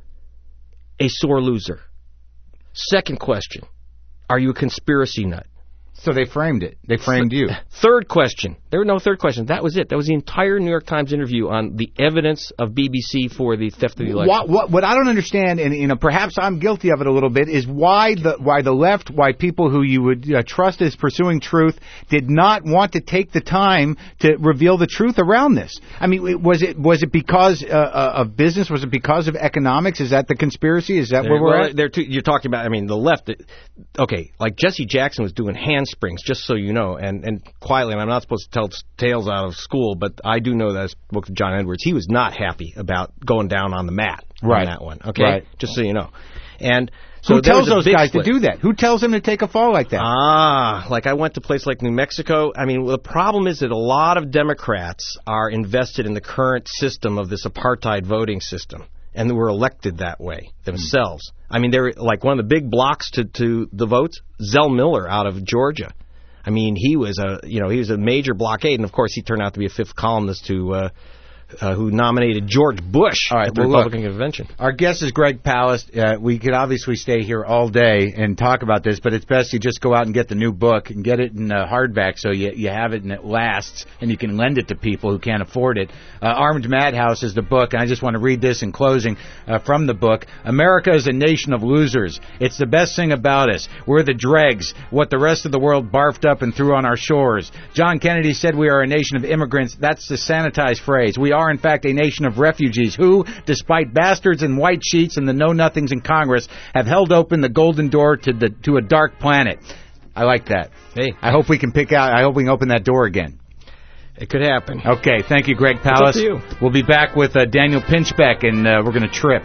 a sore loser? Second question, are you a conspiracy nut? So they framed it. They framed you. Third question. There were no third questions. That was it. That was the entire New York Times interview on the evidence of B B C for the theft of the election. What, what, what I don't understand, and you know, perhaps I'm guilty of it a little bit, is why the why the left, why people who you would uh, trust as pursuing truth, did not want to take the time to reveal the truth around this. I mean, was it was it because uh, of business? Was it because of economics? Is that the conspiracy? Is that there, where we're well, at? They're too, you're talking about. I mean, the left. Okay, like Jesse Jackson was doing handsprings, just so you know, and, and quietly, and I'm not supposed to tell tales out of school, but I do know that I spoke to John Edwards. He was not happy about going down on the mat right. on that one, okay? Right. Just so you know. And so who tells those guys split. to do that? Who tells them to take a fall like that? Ah, like I went to a place like New Mexico. I mean, the problem is that a lot of Democrats are invested in the current system of this apartheid voting system, and were elected that way themselves. Mm. I mean, they're like one of the big blocks to, to the votes, Zell Miller out of Georgia. I mean, he was a you know he was a major blockade, and of course he turned out to be a fifth columnist who uh, uh, who nominated George Bush all right, at the well, Republican look, convention. Our guest is Greg Palast. Uh, we could obviously stay here all day and talk about this, but it's best you just go out and get the new book and get it in uh, hardback so you you have it and it lasts, and you can lend it to people who can't afford it. Uh, Armed Madhouse is the book, and I just want to read this in closing uh, from the book. America is a nation of losers. It's the best thing about us. We're the dregs, what the rest of the world barfed up and threw on our shores. John Kennedy said we are a nation of immigrants. That's the sanitized phrase. We are, in fact, a nation of refugees who, despite bastards in white sheets and the know-nothings in Congress, have held open the golden door to the to a dark planet. I like that. Hey, I hope we can pick out. I hope we can open that door again. It could happen. Okay, thank you, Greg Palast. It's up to you. We'll be back with uh, Daniel Pinchbeck, and uh, we're going to trip.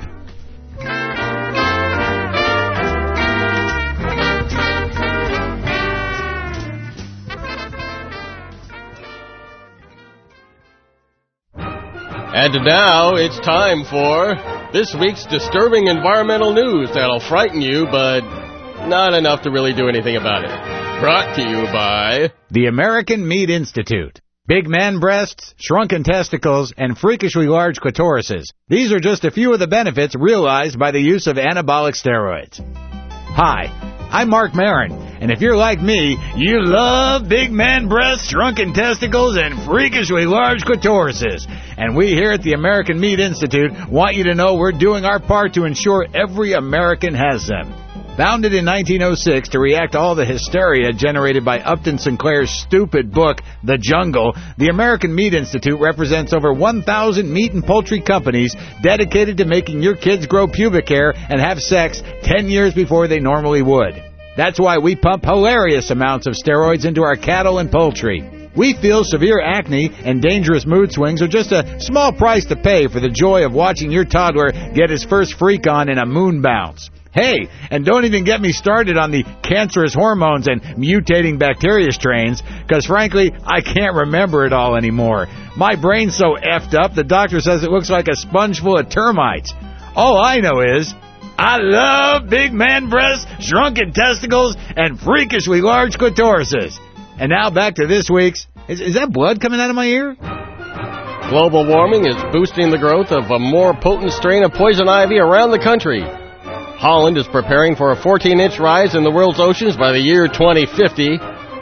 And now it's time for this week's disturbing environmental news that'll frighten you, but not enough to really do anything about it. Brought to you by the American Meat Institute. Big man breasts, shrunken testicles, and freakishly large clitorises. These are just a few of the benefits realized by the use of anabolic steroids. Hi, I'm Mark Maron, and if you're like me, you love big man breasts, shrunken testicles, and freakishly large clitorises. And we here at the American Meat Institute want you to know we're doing our part to ensure every American has them. Founded in nineteen oh six to react to all the hysteria generated by Upton Sinclair's stupid book, The Jungle, the American Meat Institute represents over one thousand meat and poultry companies dedicated to making your kids grow pubic hair and have sex ten years before they normally would. That's why we pump hilarious amounts of steroids into our cattle and poultry. We feel severe acne and dangerous mood swings are just a small price to pay for the joy of watching your toddler get his first freak on in a moon bounce. Hey, and don't even get me started on the cancerous hormones and mutating bacteria strains, because frankly, I can't remember it all anymore. My brain's so effed up, the doctor says it looks like a sponge full of termites. All I know is, I love big man breasts, shrunken testicles, and freakishly large clitorises. And now back to this week's... Is, is that blood coming out of my ear? Global warming is boosting the growth of a more potent strain of poison ivy around the country. Holland is preparing for a fourteen inch rise in the world's oceans by the year twenty fifty.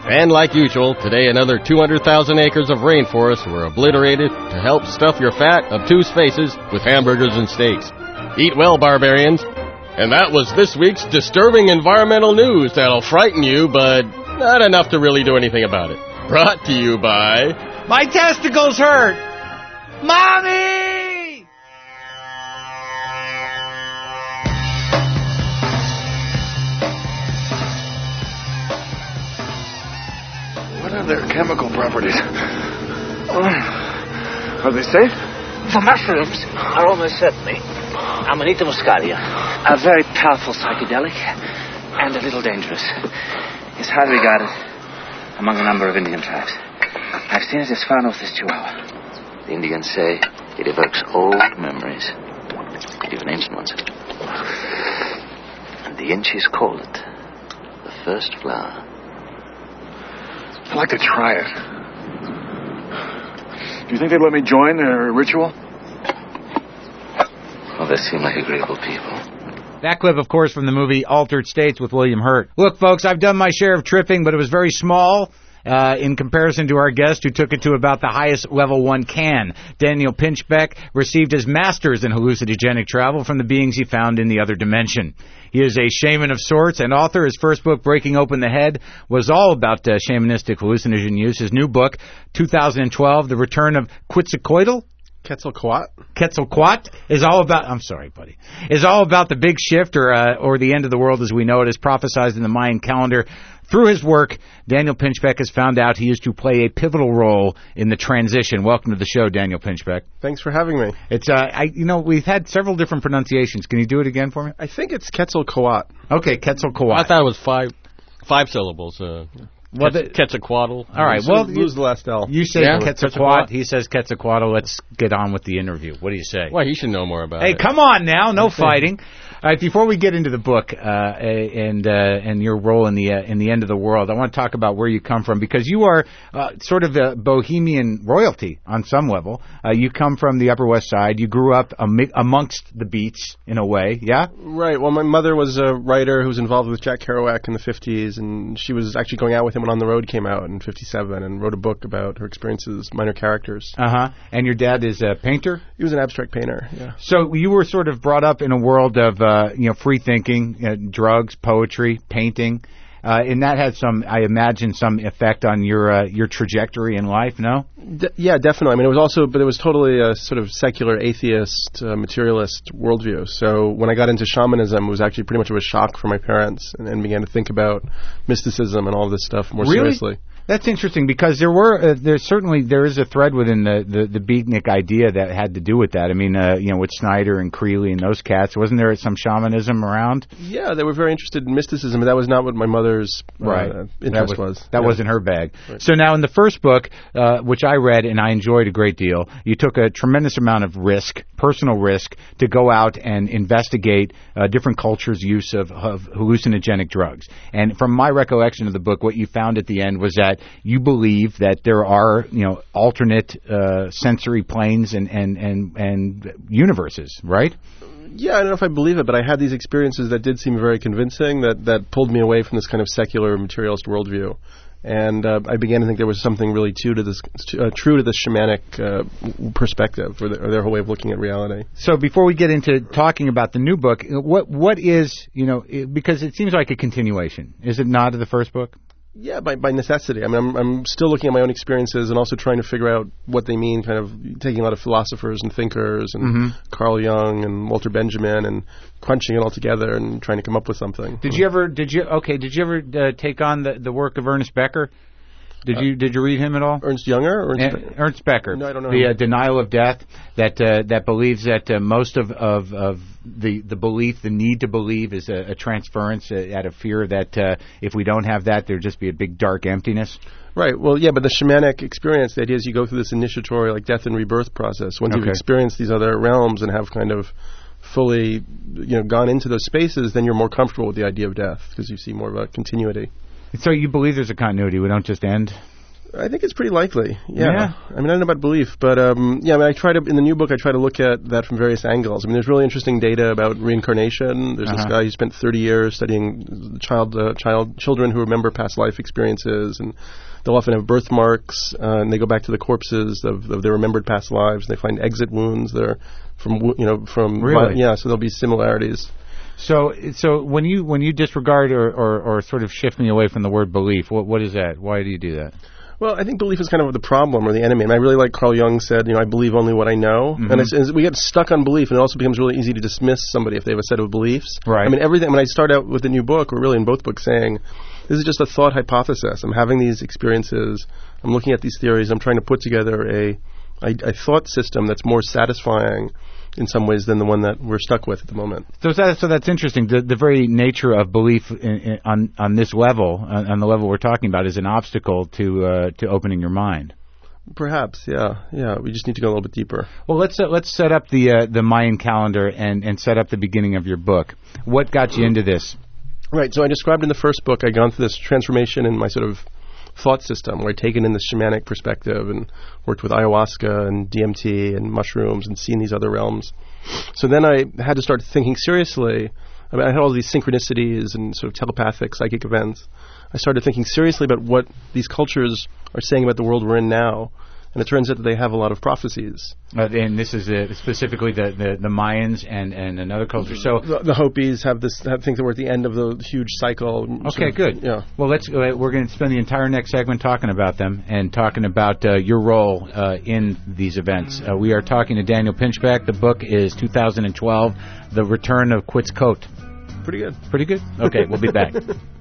And like usual, today another two hundred thousand acres of rainforest were obliterated to help stuff your fat, obtuse faces with hamburgers and steaks. Eat well, barbarians. And that was this week's disturbing environmental news that'll frighten you, but not enough to really do anything about it. Brought to you by... My testicles hurt! Mommy! What are their chemical properties? Are they safe? The mushrooms are almost certainly Amanita muscaria, a very powerful psychedelic and a little dangerous. It's highly regarded among a number of Indian tribes. I've seen it as far north as Chihuahua. The Indians say it evokes old memories, even ancient ones. And the Inchis call it the first flower. I'd like to try it. Do you think they'd let me join their ritual? Well, they seem like agreeable people. That clip, of course, from the movie Altered States with William Hurt. Look, folks, I've done my share of tripping, but it was very small uh, in comparison to our guest who took it to about the highest level one can. Daniel Pinchbeck received his master's in hallucinogenic travel from the beings he found in the other dimension. He is a shaman of sorts and author. His first book, Breaking Open the Head, was all about uh, shamanistic hallucinogen use. His new book, two thousand twelve, The Return of Quetzalcoatl, Quetzalcoatl. Quetzalcoatl is all about. I'm sorry, buddy. Is all about the big shift, or uh, or the end of the world as we know it, as prophesized in the Mayan calendar. Through his work, Daniel Pinchbeck has found out he is to play a pivotal role in the transition. Welcome to the show, Daniel Pinchbeck. Thanks for having me. It's uh, I you know we've had several different pronunciations. Can you do it again for me? I think it's Quetzalcoatl. Okay, Quetzalcoatl. I thought it was five five syllables. Uh, Well, the, Quetzalcoatl. All right. Well, you lose the last L. You say yeah, Quetzalcoatl. He says Quetzalcoatl. Let's get on with the interview. What do you say? Well, he should know more about hey, it. Hey, come on now. No fighting. All right. Before we get into the book uh, and uh, and your role in the uh, in the end of the world, I want to talk about where you come from, because you are uh, sort of a bohemian royalty on some level. Uh, you come from the Upper West Side. You grew up am- amongst the beats in a way. Yeah. Right. Well, my mother was a writer who was involved with Jack Kerouac in the fifties, and she was actually going out with him when On the Road came out in fifty-seven, and wrote a book about her experiences, minor characters. Uh huh. And your dad is a painter? He was an abstract painter. Yeah. So you were sort of brought up in a world of uh, you know free thinking, uh, drugs, poetry, painting, uh, and that had some, I imagine, some effect on your uh, your trajectory in life. No? De- yeah, definitely. I mean, it was also, but it was totally a sort of secular, atheist, uh, materialist worldview. So when I got into shamanism, it was actually pretty much of a shock for my parents, and, and began to think about mysticism and all this stuff more really? seriously. That's interesting, because there were uh, there's certainly there is a thread within the, the, the beatnik idea that had to do with that. I mean, uh, you know, with Snyder and Creeley and those cats, wasn't there some shamanism around? Yeah, they were very interested in mysticism, but that was not what my mother's uh, right. interest that was. was. That yeah. wasn't her bag. Right. So now in the first book, uh, which I read and I enjoyed a great deal, you took a tremendous amount of risk, personal risk, to go out and investigate uh, different cultures' use of, of hallucinogenic drugs. And from my recollection of the book, what you found at the end was that you believe that there are, you know, alternate uh, sensory planes and, and, and, and universes, right? Yeah, I don't know if I believe it, but I had these experiences that did seem very convincing, that, that pulled me away from this kind of secular materialist worldview. And uh, I began to think there was something really true to this, uh, true to this shamanic uh, perspective, or, the, or their whole way of looking at reality. So before we get into talking about the new book, what what is, you know, because it seems like a continuation, is it not, of the first book? Yeah, by by necessity. I mean, I'm I'm still looking at my own experiences and also trying to figure out what they mean, kind of taking a lot of philosophers and thinkers and mm-hmm. Carl Jung and Walter Benjamin and crunching it all together and trying to come up with something. Did you ever, did you, okay, did you ever uh, take on the, the work of Ernest Becker? Did you did you read him at all? Ernst Junger? Or Ernst, Be- Ernst Becker. No, I don't know. The uh, denial of death, that uh, that believes that uh, most of, of, of the, the belief, the need to believe, is a, a transference uh, out of fear that uh, if we don't have that, there'd just be a big dark emptiness. Right. Well, yeah, but the shamanic experience, the idea is you go through this initiatory, like, death and rebirth process. Once okay. you've experienced these other realms and have kind of fully, you know, gone into those spaces, then you're more comfortable with the idea of death because you see more of a continuity. So you believe there's a continuity? We don't just end? I think it's pretty likely. Yeah. Yeah. I mean, I don't know about belief, but um, yeah. I mean, I try to in the new book. I try to look at that from various angles. I mean, there's really interesting data about reincarnation. There's uh-huh. this guy who spent thirty years studying child, uh, child, children who remember past life experiences, and they'll often have birthmarks, uh, and they go back to the corpses of, of their remembered past lives. And they find exit wounds. They're from you know from really yeah. So there'll be similarities. So, so when you when you disregard or, or, or sort of shift me away from the word belief, what what is that? Why do you do that? Well, I think belief is kind of the problem or the enemy. I mean, I really like Carl Jung said, you know, I believe only what I know. Mm-hmm. And it's, it's, we get stuck on belief, and it also becomes really easy to dismiss somebody if they have a set of beliefs. Right. I mean, everything. When I start out with the new book, or really in both books, saying this is just a thought hypothesis. I'm having these experiences. I'm looking at these theories. I'm trying to put together a a, a thought system that's more satisfying in some ways than the one that we're stuck with at the moment. So that, so that's interesting. The, the very nature of belief in, in, on on this level, on, on the level we're talking about, is an obstacle to uh, to opening your mind. Perhaps, yeah, yeah. We just need to go a little bit deeper. Well, let's uh, let's set up the uh, the Mayan calendar and, and set up the beginning of your book. What got you into this? Right. So I described in the first book, I'd gone through this transformation in my sort of thought system, where I'd taken in this shamanic perspective and worked with ayahuasca and D M T and mushrooms and seen these other realms. So then I had to start thinking seriously. I mean, I had all these synchronicities and sort of telepathic psychic events. I started thinking seriously about what these cultures are saying about the world we're in now. And it turns out that they have a lot of prophecies. Uh, and this is uh, specifically the, the, the Mayans and, and another culture. So the, the Hopis have this have, think that we're at the end of the huge cycle. Okay, sort of, good. Yeah. Well, let's uh, we're going to spend the entire next segment talking about them and talking about uh, your role uh, in these events. Uh, we are talking to Daniel Pinchbeck. The book is two thousand twelve, The Return of Quetzalcoatl. Pretty good. Pretty good? Okay, we'll be back.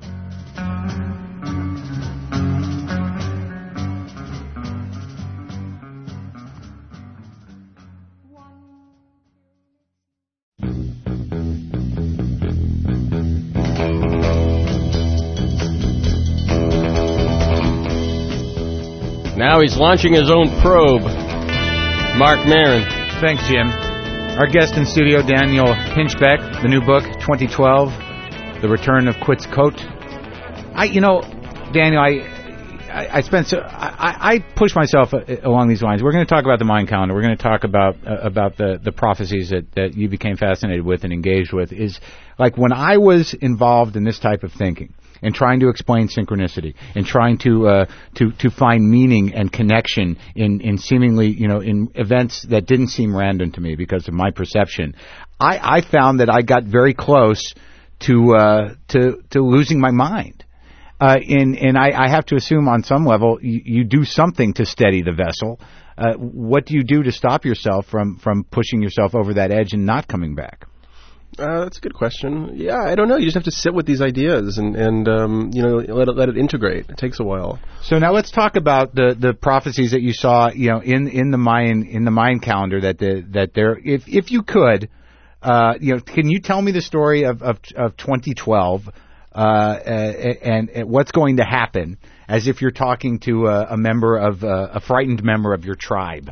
Now he's launching his own probe. Mark Maron. Thanks, Jim. Our guest in studio, Daniel Pinchbeck, the new book, twenty twelve, The Return of Quetzalcoatl. I, you know, Daniel, I, I, I spent so I, I push myself along these lines. We're going to talk about the Mayan calendar. We're going to talk about uh, about the the prophecies that that you became fascinated with and engaged with. Is like when I was involved in this type of thinking, and trying to explain synchronicity, and trying to uh, to to find meaning and connection in, in seemingly, you know, in events that didn't seem random to me because of my perception, I, I found that I got very close to uh, to to losing my mind. Uh, in, and I, I have to assume on some level you, you do something to steady the vessel. Uh, what do you do to stop yourself from, from pushing yourself over that edge and not coming back? Uh, that's a good question. Yeah, I don't know. You just have to sit with these ideas and, and um, you know, let it let it integrate. It takes a while. So now let's talk about the, the prophecies that you saw, you know, in, in the Mayan in the Mayan calendar. That the, that there, if if you could, uh, you know, can you tell me the story of of, of twenty twelve uh, and, and what's going to happen, as if you're talking to a, a member of uh, a frightened member of your tribe?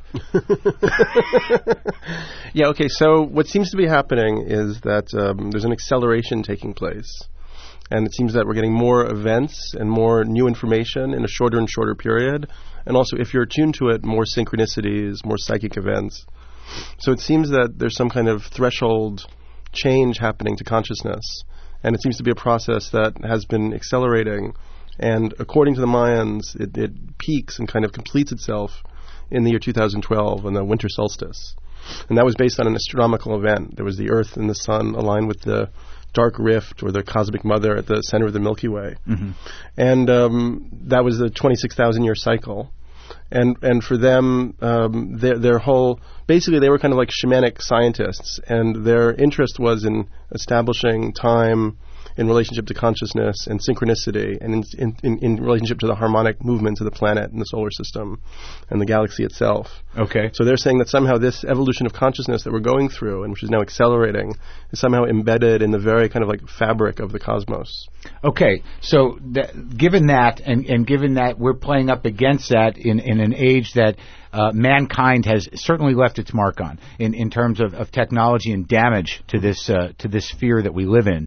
Yeah, okay, so what seems to be happening is that um, there's an acceleration taking place. And it seems that we're getting more events and more new information in a shorter and shorter period. And also, if you're attuned to it, more synchronicities, more psychic events. So it seems that there's some kind of threshold change happening to consciousness. And it seems to be a process that has been accelerating. And according to the Mayans, it, it peaks and kind of completes itself in the year two thousand twelve on the winter solstice. And that was based on an astronomical event. There was the Earth and the Sun aligned with the dark rift, or the cosmic mother, at the center of the Milky Way. Mm-hmm. And um, that was the twenty-six thousand year cycle. And and for them, um, their, their whole, basically they were kind of like shamanic scientists, and their interest was in establishing time in relationship to consciousness and synchronicity, and in, in, in relationship to the harmonic movements of the planet and the solar system and the galaxy itself. Okay. So they're saying that somehow this evolution of consciousness that we're going through, and which is now accelerating, is somehow embedded in the very kind of like fabric of the cosmos. Okay, so th- given that, and, and given that we're playing up against that in, in an age that uh, mankind has certainly left its mark on, in, in terms of, of technology and damage to this uh, to this sphere that we live in,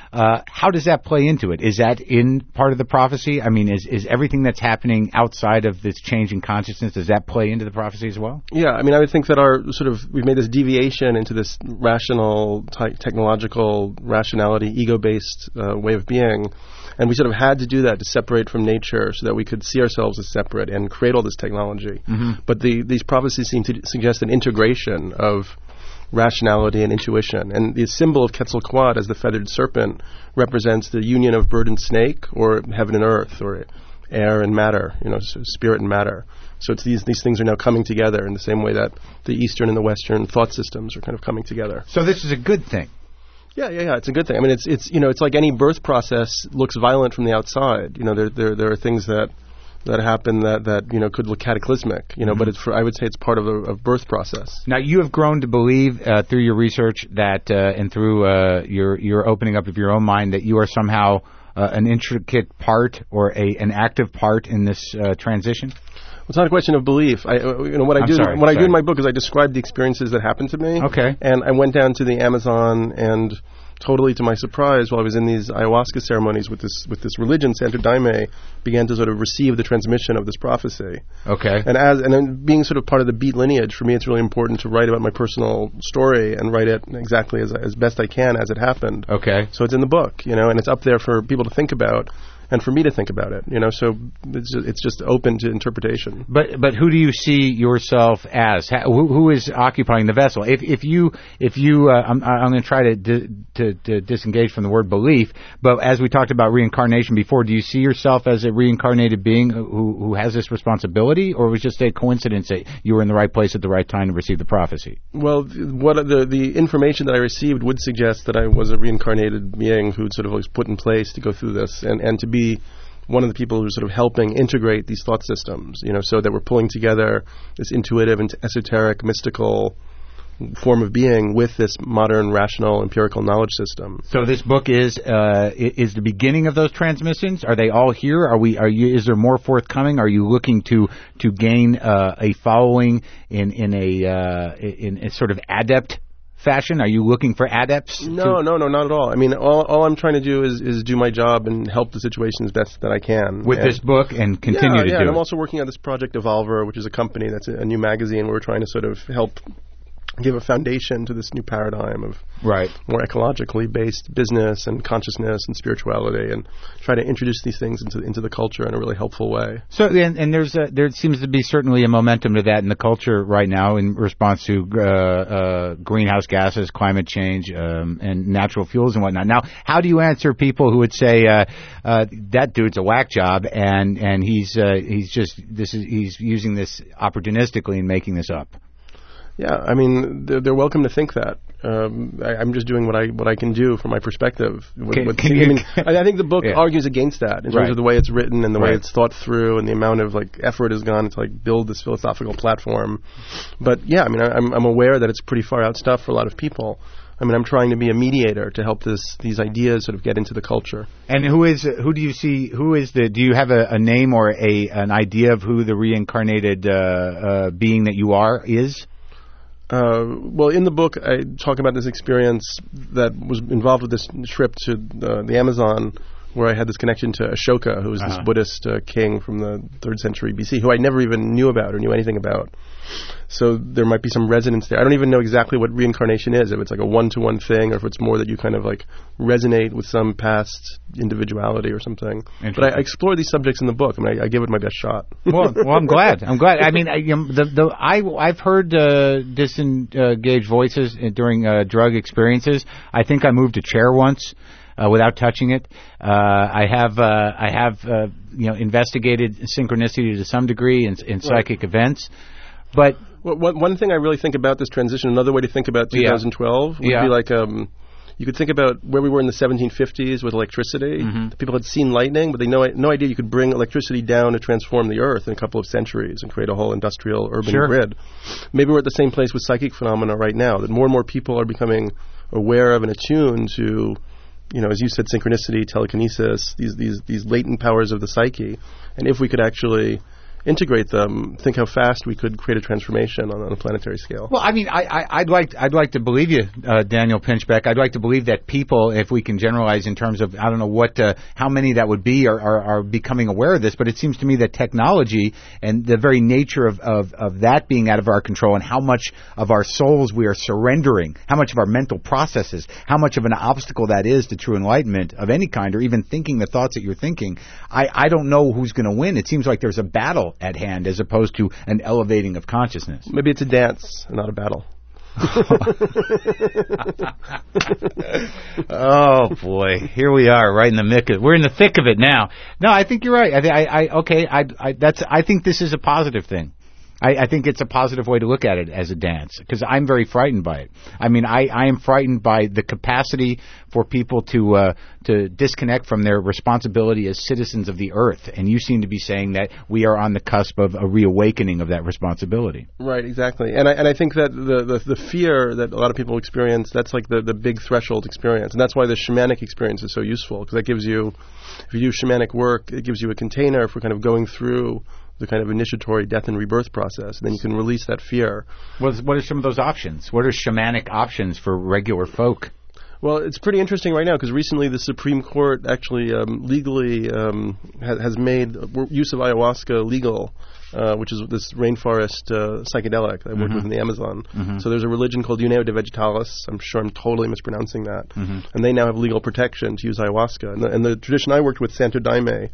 Uh, how does that play into it? Is that in part of the prophecy? I mean, is is everything that's happening outside of this change in consciousness, does that play into the prophecy as well? Yeah, I mean, I would think that our sort of, we've made this deviation into this rational, te- technological, rationality, ego-based uh, way of being. And we sort of had to do that to separate from nature so that we could see ourselves as separate and create all this technology. Mm-hmm. But the, these prophecies seem to suggest an integration of rationality and intuition. And the symbol of Quetzalcoatl as the feathered serpent represents the union of bird and snake, or heaven and earth, or air and matter, you know, so spirit and matter. So it's these these things are now coming together in the same way that the Eastern and the Western thought systems are kind of coming together. So this is a good thing. Yeah, yeah, yeah. It's a good thing. I mean, it's it's you know, it's like any birth process looks violent from the outside. You know, there there there are things that that happen that, that you know could look cataclysmic. You know, Mm-hmm. but it's for, I would say it's part of the of birth process. Now, you have grown to believe uh, through your research that, uh, and through uh, your your opening up of your own mind, that you are somehow uh, an intricate part or a an active part in this uh, transition. It's not a question of belief. I, you know, what I I'm do, sorry, what I sorry. do in my book is I describe the experiences that happened to me. Okay. And I went down to the Amazon, and totally to my surprise, while I was in these ayahuasca ceremonies with this with this religion, Santo Daime began to sort of receive the transmission of this prophecy. Okay. And as and then being sort of part of the Beat lineage, for me, it's really important to write about my personal story and write it exactly as as best I can as it happened. Okay. So it's in the book, you know, and it's up there for people to think about. And for me to think about it, you know, so it's just, it's just open to interpretation. But but who do you see yourself as? Ha, who, who is occupying the vessel? If if you if you uh, I'm I'm going to try to, di, to to disengage from the word belief. But as we talked about reincarnation before, do you see yourself as a reincarnated being who who has this responsibility, or was it just a coincidence that you were in the right place at the right time to receive the prophecy? Well, what the the information that I received would suggest that I was a reincarnated being who sort of was put in place to go through this and and to be be one of the people who's sort of helping integrate these thought systems, you know, so that we're pulling together this intuitive and esoteric, mystical form of being with this modern, rational, empirical knowledge system. So this book is uh, is the beginning of those transmissions. Are they all here? Are we? Are you? Is there more forthcoming? Are you looking to to gain uh, a following in in a uh, in a sort of adept fashion? Are you looking for adepts? No, to no, no, not at all. I mean, all all I'm trying to do is, is do my job and help the situation as best that I can. With and this book and continue yeah, to yeah, do and it. I'm also working on this project Evolver, which is a company that's a, a new magazine where we're trying to sort of help give a foundation to this new paradigm of right. more ecologically based business and consciousness and spirituality, and try to introduce these things into into the culture in a really helpful way. So, and, and there's a, there seems to be certainly a momentum to that in the culture right now in response to uh, uh, greenhouse gases, climate change, um, and natural fuels and whatnot. Now, how do you answer people who would say uh, uh, that dude's a whack job and and he's uh, he's just this is he's using this opportunistically and making this up? Yeah, I mean, they're, they're welcome to think that. Um, I, I'm just doing what I what I can do from my perspective. What, Can- what, can I you- mean, I, I think the book Yeah. argues against that in terms Right. of the way it's written and the way Right. it's thought through and the amount of like effort has gone to like build this philosophical platform. But yeah, I mean, I, I'm I'm aware that it's pretty far out stuff for a lot of people. I mean, I'm trying to be a mediator to help this these ideas sort of get into the culture. And who is who do you see? Who is the? Do you have a, a name or a an idea of who the reincarnated uh, uh, being that you are is? Uh, well, in the book, I talk about this experience that was involved with this trip to uh, the Amazon, where I had this connection to Ashoka, who was this Uh-huh. Buddhist uh, king from the third century B C, who I never even knew about or knew anything about. So there might be some resonance there. I don't even know exactly what reincarnation is, if it's like a one-to-one thing or if it's more that you kind of like resonate with some past individuality or something. But I, I explore these subjects in the book. I mean, I, I give it my best shot. well, well, I'm glad. I'm glad. I mean, I, you know, the the I I've heard uh, disengaged voices during uh, drug experiences. I think I moved a chair once uh, without touching it. Uh, I have uh, I have uh, you know investigated synchronicity to some degree in, in psychic events, but. Well, one, one thing I really think about this transition, another way to think about Yeah. twenty twelve would Yeah. be like um, you could think about where we were in the seventeen fifties with electricity. Mhm. The people had seen lightning, but they no no idea you could bring electricity down to transform the Earth in a couple of centuries and create a whole industrial urban Sure. grid. Maybe we're at the same place with psychic phenomena right now, that more and more people are becoming aware of and attuned to, you know, as you said, synchronicity, telekinesis, these these these latent powers of the psyche. And if we could actually integrate them, think how fast we could create a transformation on, on a planetary scale. Well, I mean, I, I, I'd like I'd like to believe you, uh, Daniel Pinchbeck. I'd like to believe that people, if we can generalize in terms of, I don't know what, uh, how many that would be, are, are, are becoming aware of this. But it seems to me that technology and the very nature of, of, of that being out of our control, and how much of our souls we are surrendering, how much of our mental processes, how much of an obstacle that is to true enlightenment of any kind, or even thinking the thoughts that you're thinking. I, I don't know who's going to win. It seems like there's a battle at hand as opposed to an elevating of consciousness. Maybe it's a dance, not a battle. Oh boy, here we are, right in the thick of, we're in the thick of it now. No, I think you're right. I, I, I okay, I, I, that's. I think this is a positive thing. I, I think it's a positive way to look at it as a dance, because I'm very frightened by it. I mean, I, I am frightened by the capacity for people to uh, to disconnect from their responsibility as citizens of the earth. And you seem to be saying that we are on the cusp of a reawakening of that responsibility. Right, exactly. And I and I think that the, the, the fear that a lot of people experience, that's like the, the big threshold experience. And that's why the shamanic experience is so useful, because that gives you, if you do shamanic work, it gives you a container for kind of going through the kind of initiatory death and rebirth process, and then you can release that fear. What, is, what are some of those options? What are shamanic options for regular folk? Well, it's pretty interesting right now, because recently the Supreme Court actually um, legally um, ha- has made use of ayahuasca legal, uh, which is this rainforest uh, psychedelic that I worked Mm-hmm. with in the Amazon. Mm-hmm. So there's a religion called Uneo de Vegetalis. I'm sure I'm totally mispronouncing that. Mm-hmm. And they now have legal protection to use ayahuasca. And the, and the tradition I worked with, Santo Daime,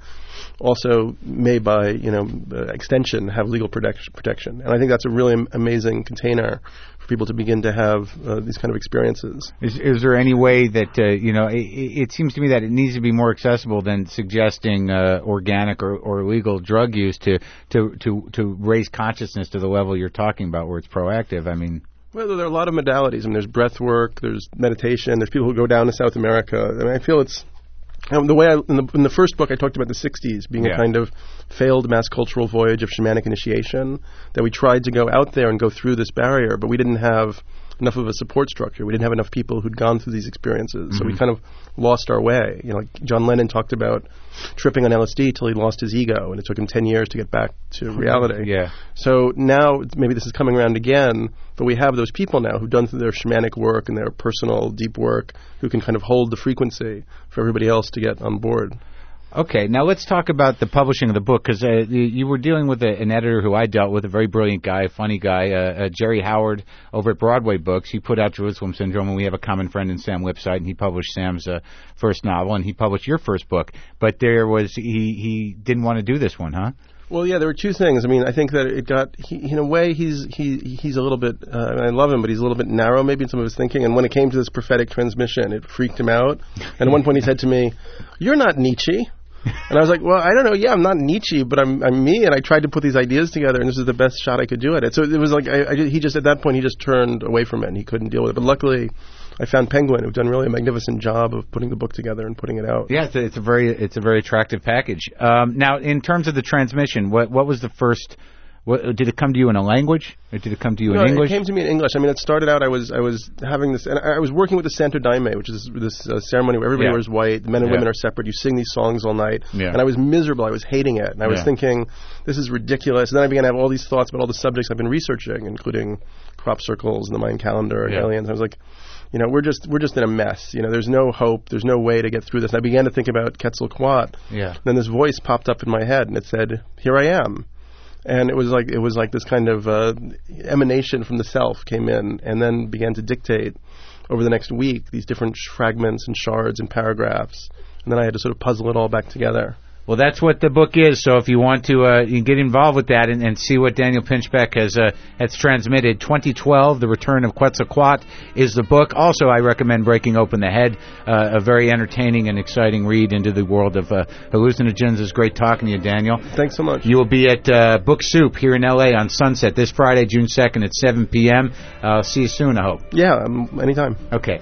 also may by, you know, uh, extension have legal protection, protection. And I think that's a really am- amazing container for people to begin to have uh, these kind of experiences. Is, is there any way that, uh, you know, it, it seems to me that it needs to be more accessible than suggesting uh, organic or, or legal drug use to, to, to, to raise consciousness to the level you're talking about where it's proactive? I mean... Well, there are a lot of modalities. I mean, there's breath work, there's meditation, there's people who go down to South America. I mean, I feel it's... Um, the way I, in the, in the first book, I talked about the sixties being Yeah. a kind of failed mass cultural voyage of shamanic initiation, that we tried to go out there and go through this barrier, but we didn't have enough of a support structure. We didn't have enough people who'd gone through these experiences, mm-hmm. so we kind of lost our way. You know, like John Lennon talked about tripping on L S D till he lost his ego, and it took him ten years to get back to reality. Yeah. So now maybe this is coming around again, but we have those people now who've done their shamanic work and their personal deep work who can kind of hold the frequency for everybody else to get on board. Okay, now let's talk about the publishing of the book, because uh, you, you were dealing with a, an editor who I dealt with, a very brilliant guy, a funny guy, uh, uh, Jerry Howard over at Broadway Books. He put out Jerusalem Syndrome, and we have a common friend in Sam Lipsyte, and he published Sam's uh, first novel, and he published your first book. But there was he he didn't want to do this one, huh? Well, yeah, there were two things. I mean, I think that it got, he, in a way, he's he he's a little bit, uh, I love him, but he's a little bit narrow maybe in some of his thinking. And when it came to this prophetic transmission, it freaked him out. And at one point he said to me, "You're not Nietzsche." And I was like, well, I don't know. Yeah, I'm not Nietzsche, but I'm I'm me. And I tried to put these ideas together, and this is the best shot I could do at it. So it was like, I, I, he just, at that point, he just turned away from it, and he couldn't deal with it. But luckily, I found Penguin, who've done really a magnificent job of putting the book together and putting it out. Yeah, it's a, it's a very it's a very attractive package. Um, now, in terms of the transmission, what what was the first? What, did it come to you in a language, or did it come to you no, in English? It came to me in English. I mean, it started out. I was I was having this, and I was working with the Santo Daime, which is this uh, ceremony where everybody Yeah. wears white, the men and Yeah. women are separate. You sing these songs all night, Yeah. and I was miserable. I was hating it, and I was Yeah. thinking, this is ridiculous. And then I began to have all these thoughts about all the subjects I've been researching, including crop circles and the Mayan calendar and Yeah. aliens. I was like, you know, we're just we're just in a mess. You know, there's no hope. There's no way to get through this. And I began to think about Quetzalcoatl. Yeah. Then this voice popped up in my head, and it said, "Here I am." And it was like it was like this kind of uh, emanation from the self came in, and then began to dictate over the next week these different sh- fragments and shards and paragraphs, and then I had to sort of puzzle it all back together. Well, that's what the book is. So if you want to uh, you can get involved with that and, and see what Daniel Pinchbeck has uh, has transmitted. twenty twelve, The Return of Quetzalcoatl is the book. Also, I recommend Breaking Open the Head, uh, a very entertaining and exciting read into the world of uh, hallucinogens. It's great talking to you, Daniel. Thanks so much. You will be at uh, Book Soup here in L A on Sunset this Friday, June second at seven p.m. I'll uh, see you soon, I hope. Yeah, um, anytime. Okay.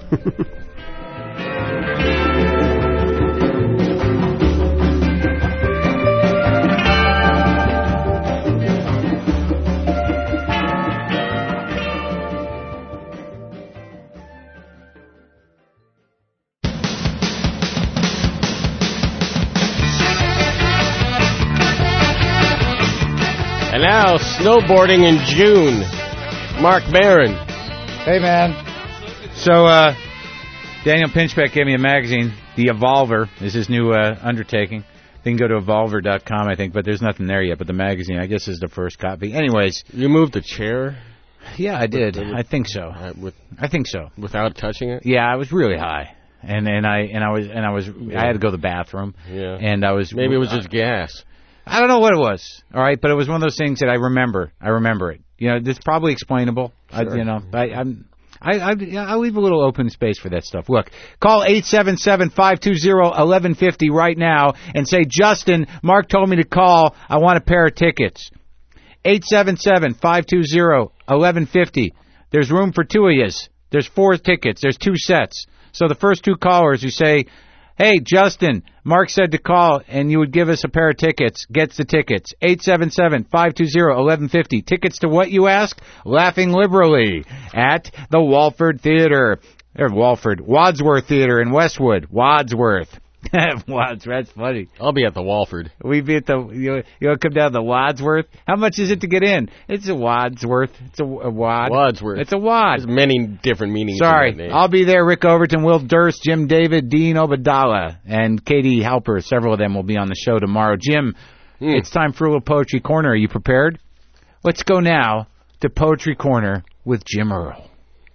snowboarding in June. Mark Maron. Hey, man. So, uh, Daniel Pinchbeck gave me a magazine. The Evolver is his new uh, undertaking. They can go to evolver dot com, I think, but there's nothing there yet. But the magazine, I guess, is the first copy. Anyways. You moved the chair? Yeah, I did. With, I think so. Uh, with, I think so. Without touching it? Yeah, I was really high. And and I and I was and I was yeah. I had to go to the bathroom. Yeah. And I was Maybe it was just gas. I don't know what it was. All right, but it was one of those things that I remember. I remember it. You know, it's probably explainable. Sure. I, you know, I, I'm. I, I, I'll leave a little open space for that stuff. Look, call eight seven seven, five two zero, one one five zero right now and say, Justin, Mark told me to call. I want a pair of tickets. eight seven seven, five two zero, one one five zero. There's room for two of yous. There's four tickets. There's two sets. So the first two callers who say, hey, Justin, Mark said to call and you would give us a pair of tickets, gets the tickets. eight seven seven, five two zero, one one five zero. Tickets to what, you ask? Laughing Liberally at the Walford Theater. Or Walford. Wadsworth Theater in Westwood. Wadsworth. Wadsworth, that's funny. I'll be at the Walford. We be at the, you you'll come down to Wadsworth? How much is it to get in? It's a Wadsworth. It's a, a wad. Wadsworth. It's a wad. There's many different meanings. Sorry. In that name. I'll be there. Rick Overton, Will Durst, Jim David, Dean Obadala, and Katie Halper. Several of them will be on the show tomorrow. Jim, mm. It's time for a little Poetry Corner. Are you prepared? Let's go now to Poetry Corner with Jim Earl.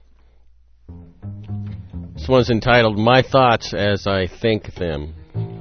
This one's entitled, My Thoughts as I Think Them.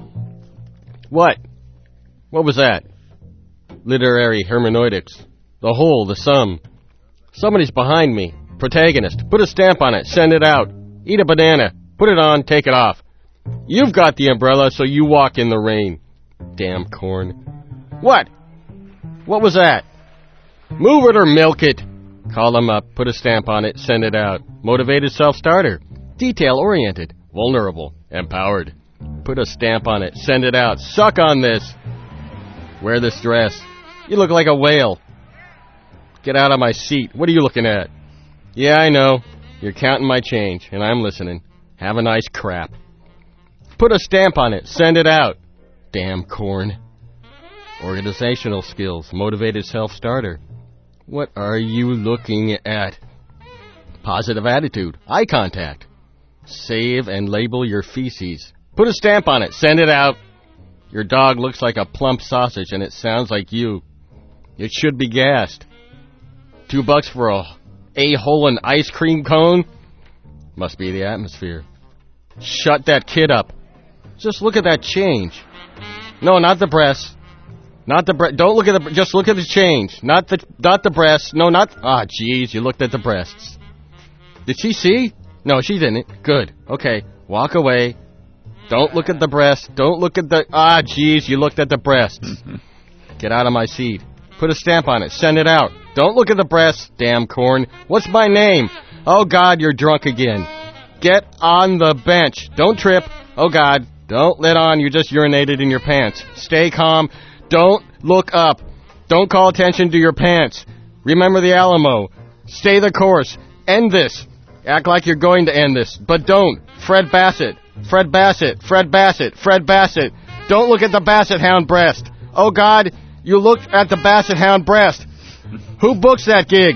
What? What was that? Literary hermeneutics. The whole, the sum. Somebody's behind me. Protagonist. Put a stamp on it. Send it out. Eat a banana. Put it on. Take it off. You've got the umbrella, so you walk in the rain. Damn corn. What? What was that? Move it or milk it. Call them up. Put a stamp on it. Send it out. Motivated self-starter. Detail-oriented, vulnerable, empowered. Put a stamp on it. Send it out. Suck on this. Wear this dress. You look like a whale. Get out of my seat. What are you looking at? Yeah, I know. You're counting my change, and I'm listening. Have a nice crap. Put a stamp on it. Send it out. Damn corn. Organizational skills. Motivated self-starter. What are you looking at? Positive attitude. Eye contact. Save and label your feces. Put a stamp on it. Send it out. Your dog looks like a plump sausage, and it sounds like you. It should be gassed. Two bucks for a a-hole and ice cream cone? Must be the atmosphere. Shut that kid up. Just look at that change. No, not the breasts. Not the breast. Don't look at the. Just look at the change. Not the. Not the breasts. No, not. Ah, jeez, you looked at the breasts. Did she see? No, she didn't. Good. Okay. Walk away. Don't look at the breast. Don't look at the... Ah, jeez, you looked at the breasts. Get out of my seat. Put a stamp on it. Send it out. Don't look at the breasts, damn corn. What's my name? Oh, God, you're drunk again. Get on the bench. Don't trip. Oh, God. Don't let on. You just urinated in your pants. Stay calm. Don't look up. Don't call attention to your pants. Remember the Alamo. Stay the course. End this. Act like you're going to end this, but don't. Fred Bassett. Fred Bassett. Fred Bassett. Fred Bassett. Don't look at the Basset Hound breast. Oh, God, you looked at the Basset Hound breast. Who books that gig?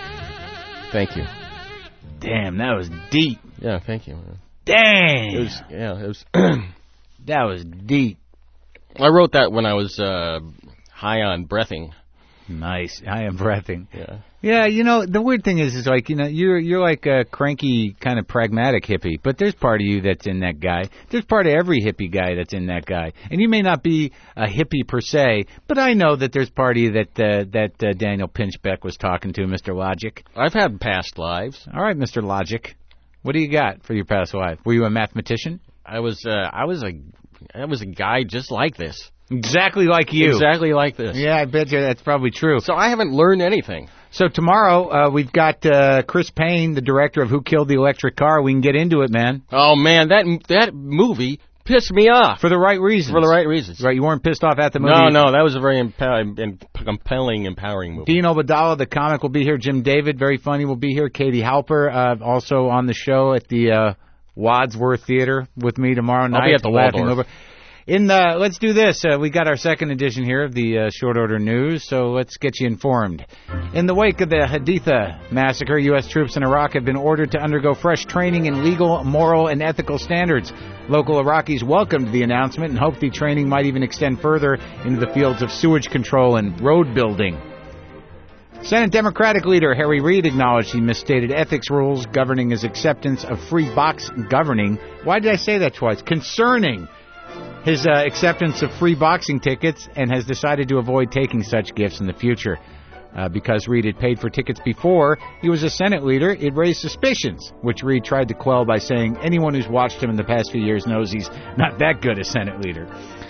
Thank you. Damn, that was deep. Yeah, thank you. Man. Dang. It was, yeah, it was. That was deep. I wrote that when I was uh, high on breathing. Nice. I am breathing. Yeah. Yeah, you know, the weird thing is, is like, you know, you're you're like a cranky, kind of pragmatic hippie, but there's part of you that's in that guy. There's part of every hippie guy that's in that guy. And you may not be a hippie per se, but I know that there's part of you that, uh, that uh, Daniel Pinchbeck was talking to, Mister Logic. I've had past lives. All right, Mister Logic. What do you got for your past life? Were you a mathematician? I was, uh, I was a, I was a guy just like this. Exactly like you. Exactly like this. Yeah, I bet you that's probably true. So I haven't learned anything. So tomorrow, uh, we've got uh, Chris Payne, the director of Who Killed the Electric Car. We can get into it, man. Oh, man, that that movie pissed me off. For the right reasons. For the right reasons. Right, you weren't pissed off at the movie? No, no, that was a very imp- imp- compelling, empowering movie. Dean Obadala, the comic, will be here. Jim David, very funny, will be here. Katie Halper, uh, also on the show at the uh, Wadsworth Theater with me tomorrow night. I'll be at the Waldorf. In the, let's do this. Uh, we got our second edition here of the uh, Short Order News, so let's get you informed. In the wake of the Haditha massacre, U S troops in Iraq have been ordered to undergo fresh training in legal, moral, and ethical standards. Local Iraqis welcomed the announcement and hoped the training might even extend further into the fields of sewage control and road building. Senate Democratic leader Harry Reid acknowledged he misstated ethics rules governing his acceptance of free box governing. Why did I say that twice? Concerning his uh, acceptance of free boxing tickets, and has decided to avoid taking such gifts in the future. Uh, because Reid had paid for tickets before he was a Senate leader, it raised suspicions, which Reid tried to quell by saying anyone who's watched him in the past few years knows he's not that good a Senate leader.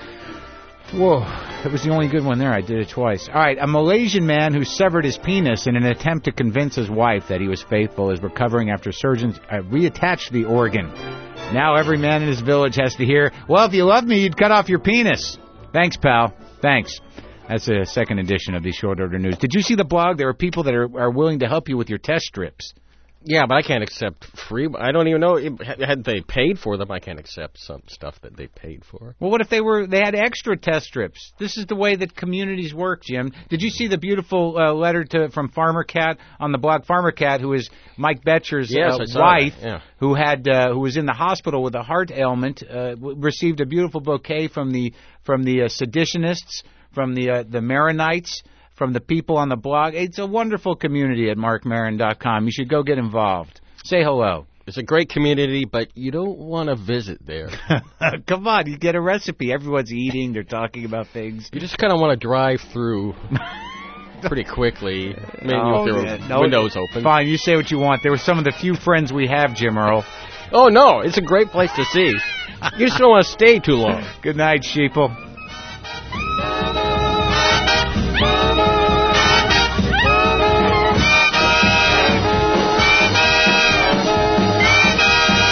Whoa, that was the only good one there. I did it twice. All right, a Malaysian man who severed his penis in an attempt to convince his wife that he was faithful is recovering after surgeons uh, reattached the organ. Now every man in his village has to hear, well, if you loved me, you'd cut off your penis. Thanks, pal. Thanks. That's a second edition of the Short Order News. Did you see the blog? There are people that are, are willing to help you with your test strips. Yeah, but I can't accept free. I don't even know. Had they paid for them, I can't accept some stuff that they paid for. Well, what if they were? They had extra test strips? This is the way that communities work, Jim. Did you see the beautiful uh, letter to from Farmer Cat on the blog? Farmer Cat, who is Mike Betcher's yes, uh, I saw wife, that. Yeah. who had uh, who was in the hospital with a heart ailment, uh, w- received a beautiful bouquet from the from the uh, seditionists, from the uh, the Maronites, from the people on the blog. It's a wonderful community at mark maron dot com. You should go get involved. Say hello. It's a great community, but you don't want to visit there. Come on, you get a recipe. Everyone's eating. They're talking about things. You just kind of want to drive through pretty quickly. Maybe oh, if there yeah. were no, windows open. Fine, you say what you want. There were some of the few friends we have, Jim Earl. Oh, no, it's a great place to see. You just don't want to stay too long. Good night, sheeple.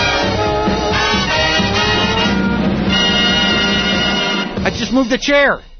I just moved the chair.